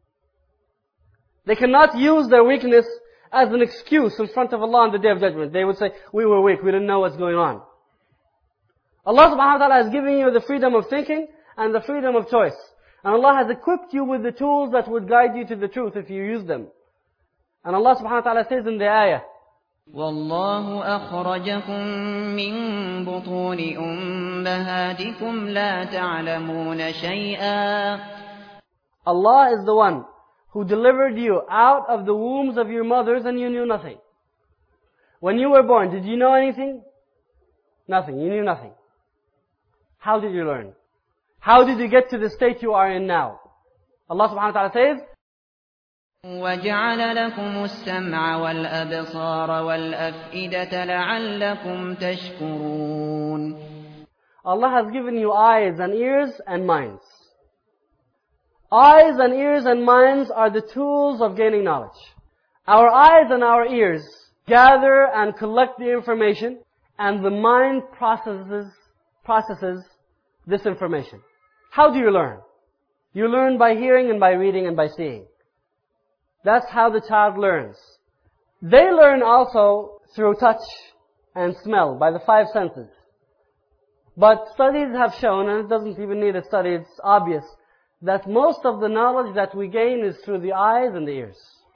They cannot use their weakness as an excuse in front of Allah on the Day of Judgment. They would say, we were weak, we didn't know what's going on. Allah subhanahu wa ta'ala has given you the freedom of thinking and the freedom of choice. And Allah has equipped you with the tools that would guide you to the truth if you use them. And Allah subhanahu wa ta'ala says in the ayah, وَاللَّهُ أَخْرَجَكُم مِّن بُطُونِ أُمَّهَاتِكُمْ لَا تَعْلَمُونَ شَيْئًا. Allah is the one who delivered you out of the wombs of your mothers and you knew nothing. When you were born, did you know anything? Nothing. You knew nothing. How did you learn? How did you get to the state you are in now? Allah subhanahu wa ta'ala says, وَجَعَلَ لَكُمُ السَّمْعَ وَالْأَبْصَارَ وَالْأَفْئِدَةَ لَعَلَّكُمْ تَشْكُرُونَ. Allah has given you eyes and ears and minds. Eyes and ears and minds are the tools of gaining knowledge. Our eyes and our ears gather and collect the information, and the mind processes, processes this information. How do you learn? You learn by hearing and by reading and by seeing. That's how the child learns. They learn also through touch and smell, by the five senses. But studies have shown, and it doesn't even need a study, it's obvious, that most of the knowledge that we gain is through the eyes and the ears.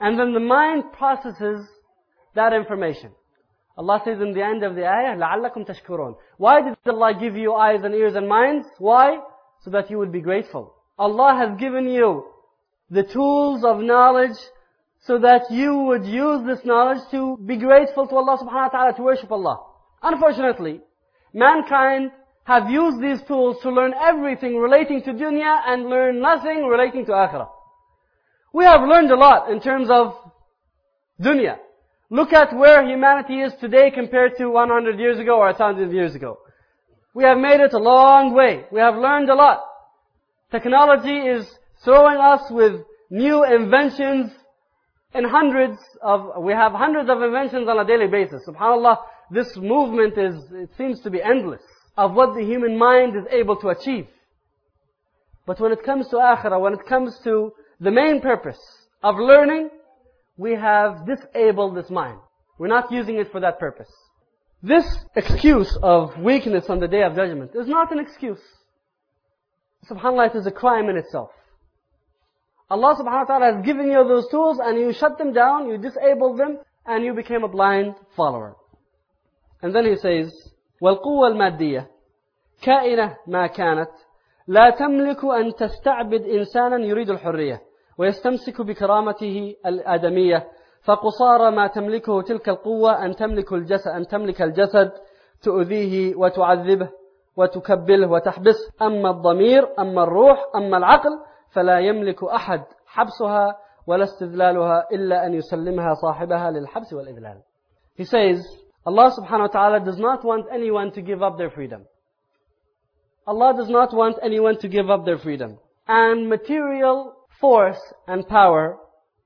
And then the mind processes that information. Allah says in the end of the ayah, لَعَلَّكُمْ تَشْكُرُونَ. Why did Allah give you eyes and ears and minds? Why? So that you would be grateful. Allah has given you the tools of knowledge so that you would use this knowledge to be grateful to Allah subhanahu wa ta'ala, to worship Allah. Unfortunately, mankind have used these tools to learn everything relating to dunya and learn nothing relating to akhirah. We have learned a lot in terms of dunya. Look at where humanity is today compared to one hundred years ago or one thousand years ago. We have made it a long way. We have learned a lot. Technology is throwing us with new inventions in hundreds of, we have hundreds of inventions on a daily basis. SubhanAllah, this movement is, it seems to be endless of what the human mind is able to achieve. But when it comes to akhirah, when it comes to the main purpose of learning, we have disabled this mind. We're not using it for that purpose. This excuse of weakness on the Day of Judgment is not an excuse. SubhanAllah, it is a crime in itself. Allah subhanahu wa ta'ala has given you those tools and you shut them down, you disabled them, and you became a blind follower. And then he says, وَالْقُوَّةُ الْمَادِّيَّةُ كَائِنَةٌ مَا كَانَتْ لا تملك أن تستعبد إنسانا يريد الحرية ويستمسك بكرامته الآدمية فقصار ما تملكه تلك القوة أن تملك الجسد أن تملك الجسد تؤذيه وتعذبه وتكبله وتحبسه أما الضمير أما الروح أما العقل فلا يملك أحد حبسها ولا استذلالها إلا أن يسلمها صاحبها للحبس والإذلال. He says, Allah subhanahu wa ta'ala does not want anyone to give up their freedom. Allah does not want anyone to give up their freedom. And material force and power,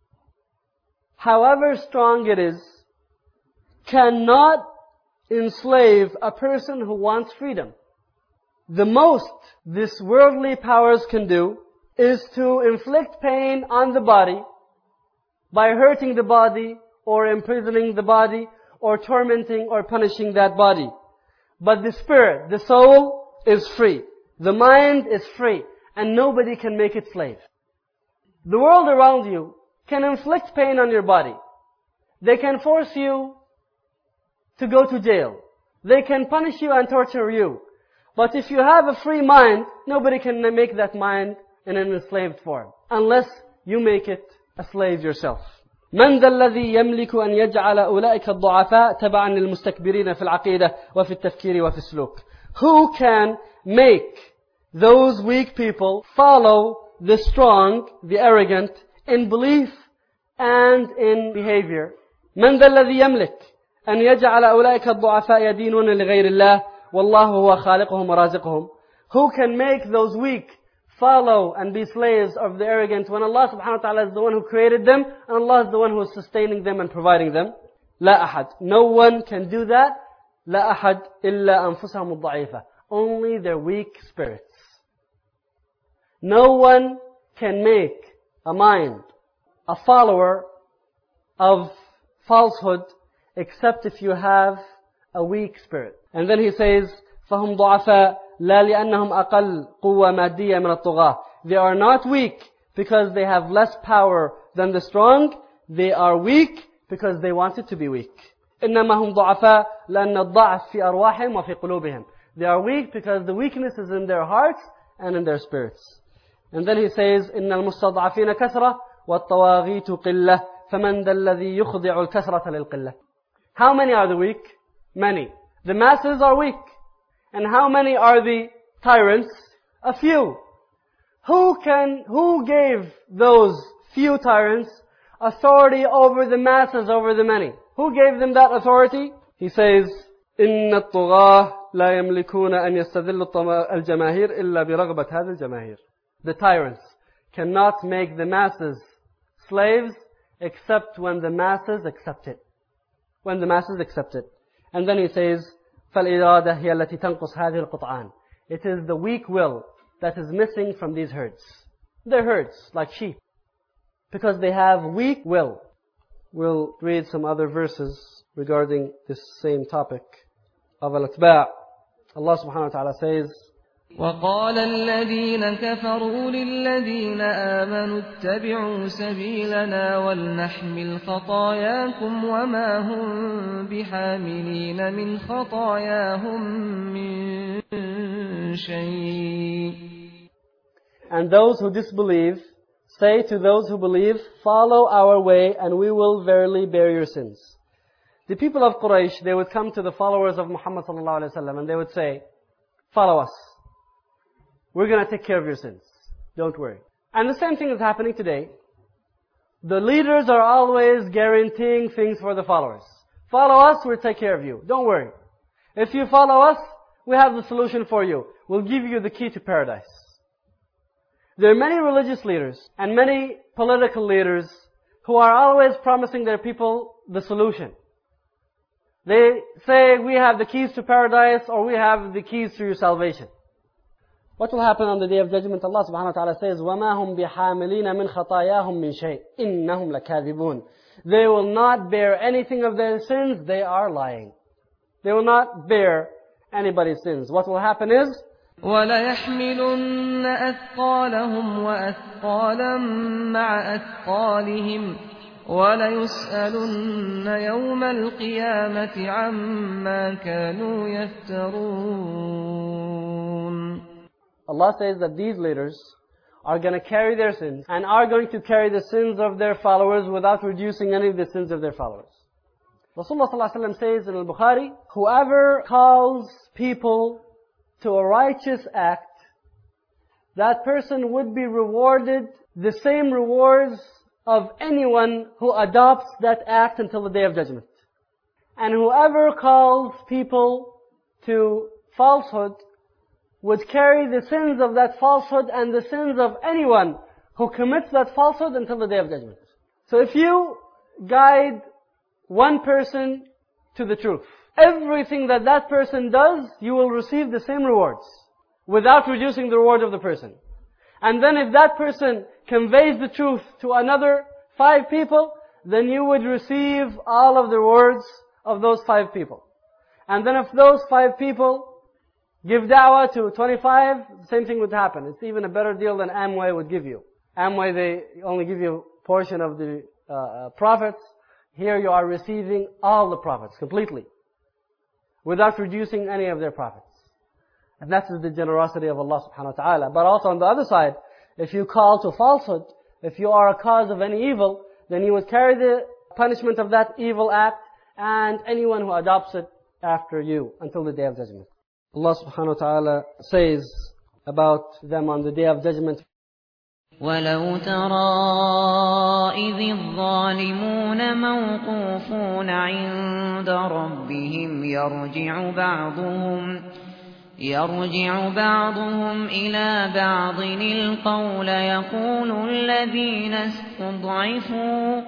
however strong it is, cannot enslave a person who wants freedom. The most this worldly powers can do is to inflict pain on the body by hurting the body or imprisoning the body or tormenting or punishing that body. But the spirit, the soul, is free. The mind is free. And nobody can make it slave. The world around you can inflict pain on your body. They can force you to go to jail. They can punish you and torture you. But if you have a free mind, nobody can make that mind in an enslaved form. Unless you make it a slave yourself. من ذا الذي يملك أن يجعل أولئك الضعفاء تبعا للمستكبرين في العقيدة وفي التفكير وفي السلوك. Who can make those weak people follow the strong, the arrogant, in belief and in behavior? من ذا الذي يملك أن يجعل أولئك الضعفاء يدينون لغير الله والله هو خالقهم ورازقهم. Who can make those weak follow and be slaves of the arrogant when Allah subhanahu wa ta'ala is the one who created them and Allah is the one who is sustaining them and providing them? لا أحد. No one can do that. لا أحد إلا أنفسهم الضعيفة. Only their weak spirits. No one can make a mind a follower of falsehood except if you have a weak spirit. And then he says, فهم ضعفاء لا لأنهم أقل قوة مادية من الطغاة. They are not weak because they have less power than the strong. They are weak because they wanted to be weak. إنما هم ضعفاء لأن الضعف في أرواحهم وفي قلوبهم. They are weak because the weakness is in their hearts and in their spirits. And then he says, إن المستضعفين كثرة والطواغيت قلة فمن ذا الذي يخضع الكثرة للقلة. How many are the weak? Many. The masses are weak. And how many are the tyrants? A few. Who can, who gave those few tyrants authority over the masses, over the many? Who gave them that authority? He says, إن الطغاة لا يملكون أن يستذلوا الجماهير إلا برغبة هذه الجماهير. The tyrants cannot make the masses slaves except when the masses accept it. When the masses accept it. And then he says, فالإرادة هي التي تنقص هذه القطعان. It is the weak will that is missing from these herds. They're herds, like sheep. Because they have weak will. We'll read some other verses regarding this same topic of al-atba'. Allah subhanahu wa ta'ala says, وقال الذين كفروا للذين آمنوا اتبعوا سبيلنا ولنحمل خطاياكم وما هم بحاملين من خطاياهم من شيء. And those who disbelieve say to those who believe, follow our way and we will verily bear your sins. The people of Quraysh, they would come to the followers of Muhammad sallallahu alaihi wasallam and they would say, follow us. We're going to take care of your sins. Don't worry. And the same thing is happening today. The leaders are always guaranteeing things for the followers. Follow us, we'll take care of you. Don't worry. If you follow us, we have the solution for you. We'll give you the key to paradise. There are many religious leaders and many political leaders who are always promising their people the solution. They say, we have the keys to paradise or we have the keys to your salvation. What will happen on the Day of Judgment? Allah subhanahu wa ta'ala says, وَمَا هُمْ بِحَامِلِينَ مِنْ خَطَايَاهُمْ مِنْ شَيْءٍ إِنَّهُمْ لَكَاذِبُونَ. They will not bear anything of their sins, they are lying. They will not bear anybody's sins. What will happen is, وَلَيَحْمِلُنَّ أَثْقَالَهُمْ وَأَثْقَالًا مَعَ أَثْقَالِهِمْ وَلَيُسْأَلُنَّ يَوْمَ الْقِيَامَةِ عَمَّا كَانُوا يَفْتَرُونَ. Allah says that these leaders are going to carry their sins and are going to carry the sins of their followers without reducing any of the sins of their followers. Rasulullah sallallahu alaihi wasallam says in Al-Bukhari, whoever calls people to a righteous act, that person would be rewarded the same rewards of anyone who adopts that act until the Day of Judgment. And whoever calls people to falsehood would carry the sins of that falsehood and the sins of anyone who commits that falsehood until the Day of Judgment. So if you guide one person to the truth, everything that that person does, you will receive the same rewards without reducing the reward of the person. And then if that person conveys the truth to another five people, then you would receive all of the rewards of those five people. And then if those five people give da'wah to twenty-five, the same thing would happen. It's even a better deal than Amway would give you. Amway, they only give you a portion of the uh, profits. Here you are receiving all the profits completely, without reducing any of their profits. And that is the generosity of Allah subhanahu wa ta'ala. But also on the other side, if you call to falsehood, if you are a cause of any evil, then you would carry the punishment of that evil act and anyone who adopts it after you until the Day of Judgment. Allah subhanahu wa ta'ala says about them on the Day of Judgment, وَلَوْ تَرَى إِذِ الظَّالِمُونَ مَوْقُوفُونَ عِندَ رَبِّهِمْ يَرْجِعُ بَعْضُهُمْ يَرْجِعُ بَعْضُهُمْ إِلَى بَعْضٍ الْقَوْلَ يَقُولُ الَّذِينَ اسْتُضْعِفُوا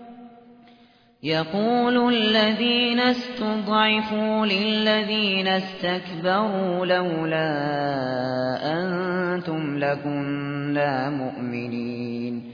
يقول الذين استضعفوا للذين استكبروا لولا أنتم لكنا مؤمنين.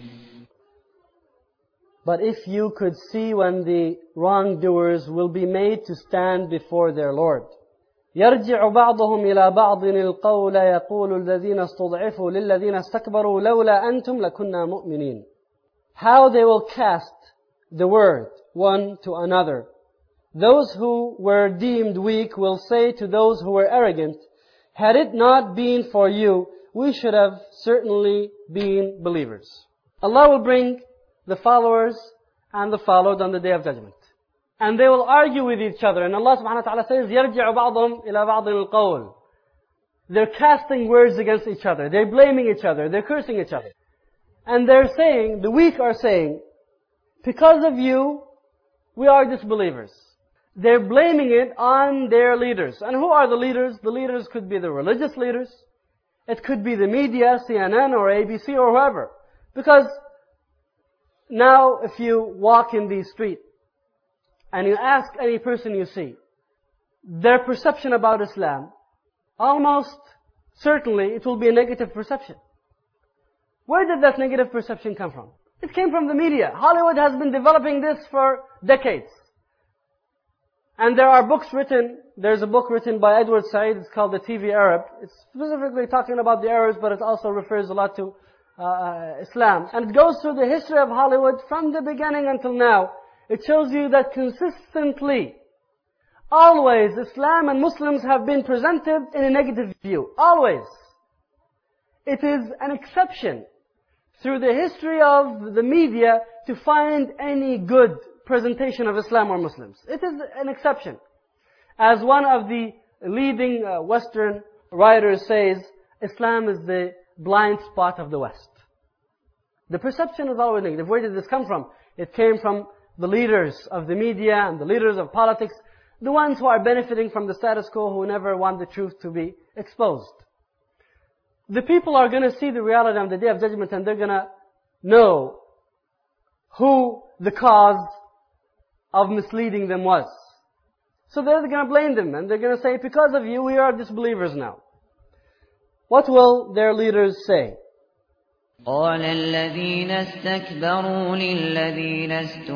But if you could see when the wrongdoers will be made to stand before their Lord. يرجع بعضهم إلى بعض القول يقول الذين استضعفوا للذين استكبروا لولا أنتم لكنا مؤمنين. How they will cast the word one to another. Those who were deemed weak will say to those who were arrogant, had it not been for you, we should have certainly been believers. Allah will bring the followers and the followed on the Day of Judgment. And they will argue with each other. And Allah subhanahu wa ta'ala says, يَرْجِعُ بَعْضُهُمْ إِلَى بَعْضٍ الْقَوْلِ. They're casting words against each other. They're blaming each other. They're cursing each other. And they're saying, the weak are saying, because of you, we are disbelievers. They're blaming it on their leaders. And who are the leaders? The leaders could be the religious leaders. It could be the media, C N N or A B C or whoever. Because now if you walk in the street and you ask any person you see, their perception about Islam, almost certainly it will be a negative perception. Where did that negative perception come from? It came from the media. Hollywood has been developing this for decades. And there are books written, there's a book written by Edward Said, it's called The T V Arab. It's specifically talking about the Arabs, but it also refers a lot to uh, Islam. And it goes through the history of Hollywood from the beginning until now. It shows you that consistently, always, Islam and Muslims have been presented in a negative view. Always. It is an exception through the history of the media to find any good presentation of Islam or Muslims. It is an exception. As one of the leading uh, Western writers says, Islam is the blind spot of the West. The perception is always negative. Where did this come from? It came from the leaders of the media and the leaders of politics, the ones who are benefiting from the status quo, who never want the truth to be exposed. The people are going to see the reality on the Day of Judgment, and they're going to know who the cause of misleading them was. So they're going to blame them, and they're going to say, because of you, we are disbelievers now. What will their leaders say? قال الذين استكبروا للذين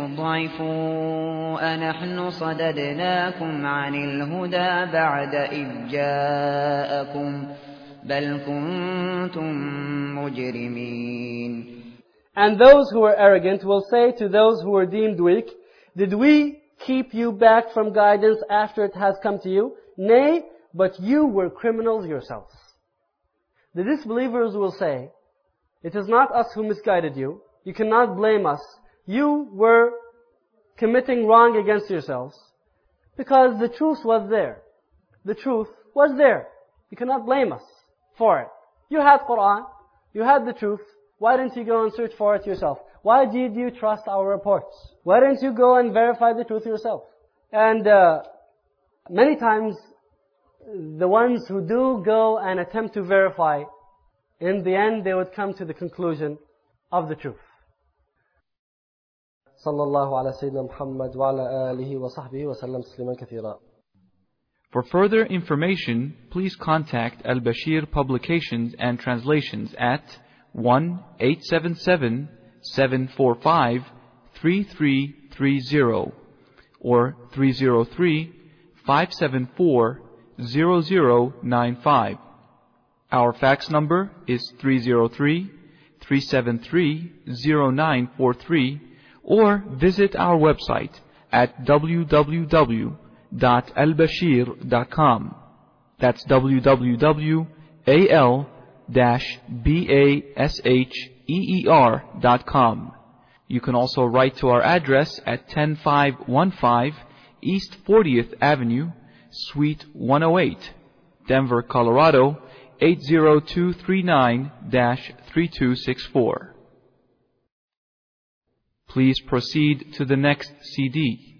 استضعفوا أنحن صددناكم عن الهدى بعد إذ جاءكم بل كنتم مجرمين. And those who were arrogant will say to those who were deemed weak, did we keep you back from guidance after it has come to you? Nay, but you were criminals yourselves. The disbelievers will say, it is not us who misguided you. You cannot blame us. You were committing wrong against yourselves. Because the truth was there. The truth was there. You cannot blame us for it. You had Quran. You had the truth. Why didn't you go and search for it yourself? Why did you trust our reports? Why didn't you go and verify the truth yourself? And uh, many times, the ones who do go and attempt to verify, in the end, they would come to the conclusion of the truth. Sallallahu ala Sayyidina Muhammad wa ala alihi wa sahbihi wa sallam tasliman kathira. For further information, please contact Al-Bashir Publications and Translations at one eight seven seven, seven four five, three three three zero or three zero three, five seven four, zero zero nine five. Our fax number is three zero three, three seven three, zero nine four three, or visit our website at w w w dot al bashir dot com. That's w w w dot al basher dot com. You can also write to our address at ten five one five East fortieth Avenue, Suite one oh eight, Denver, Colorado eight zero two three nine dash three two six four. Please proceed to the next C D.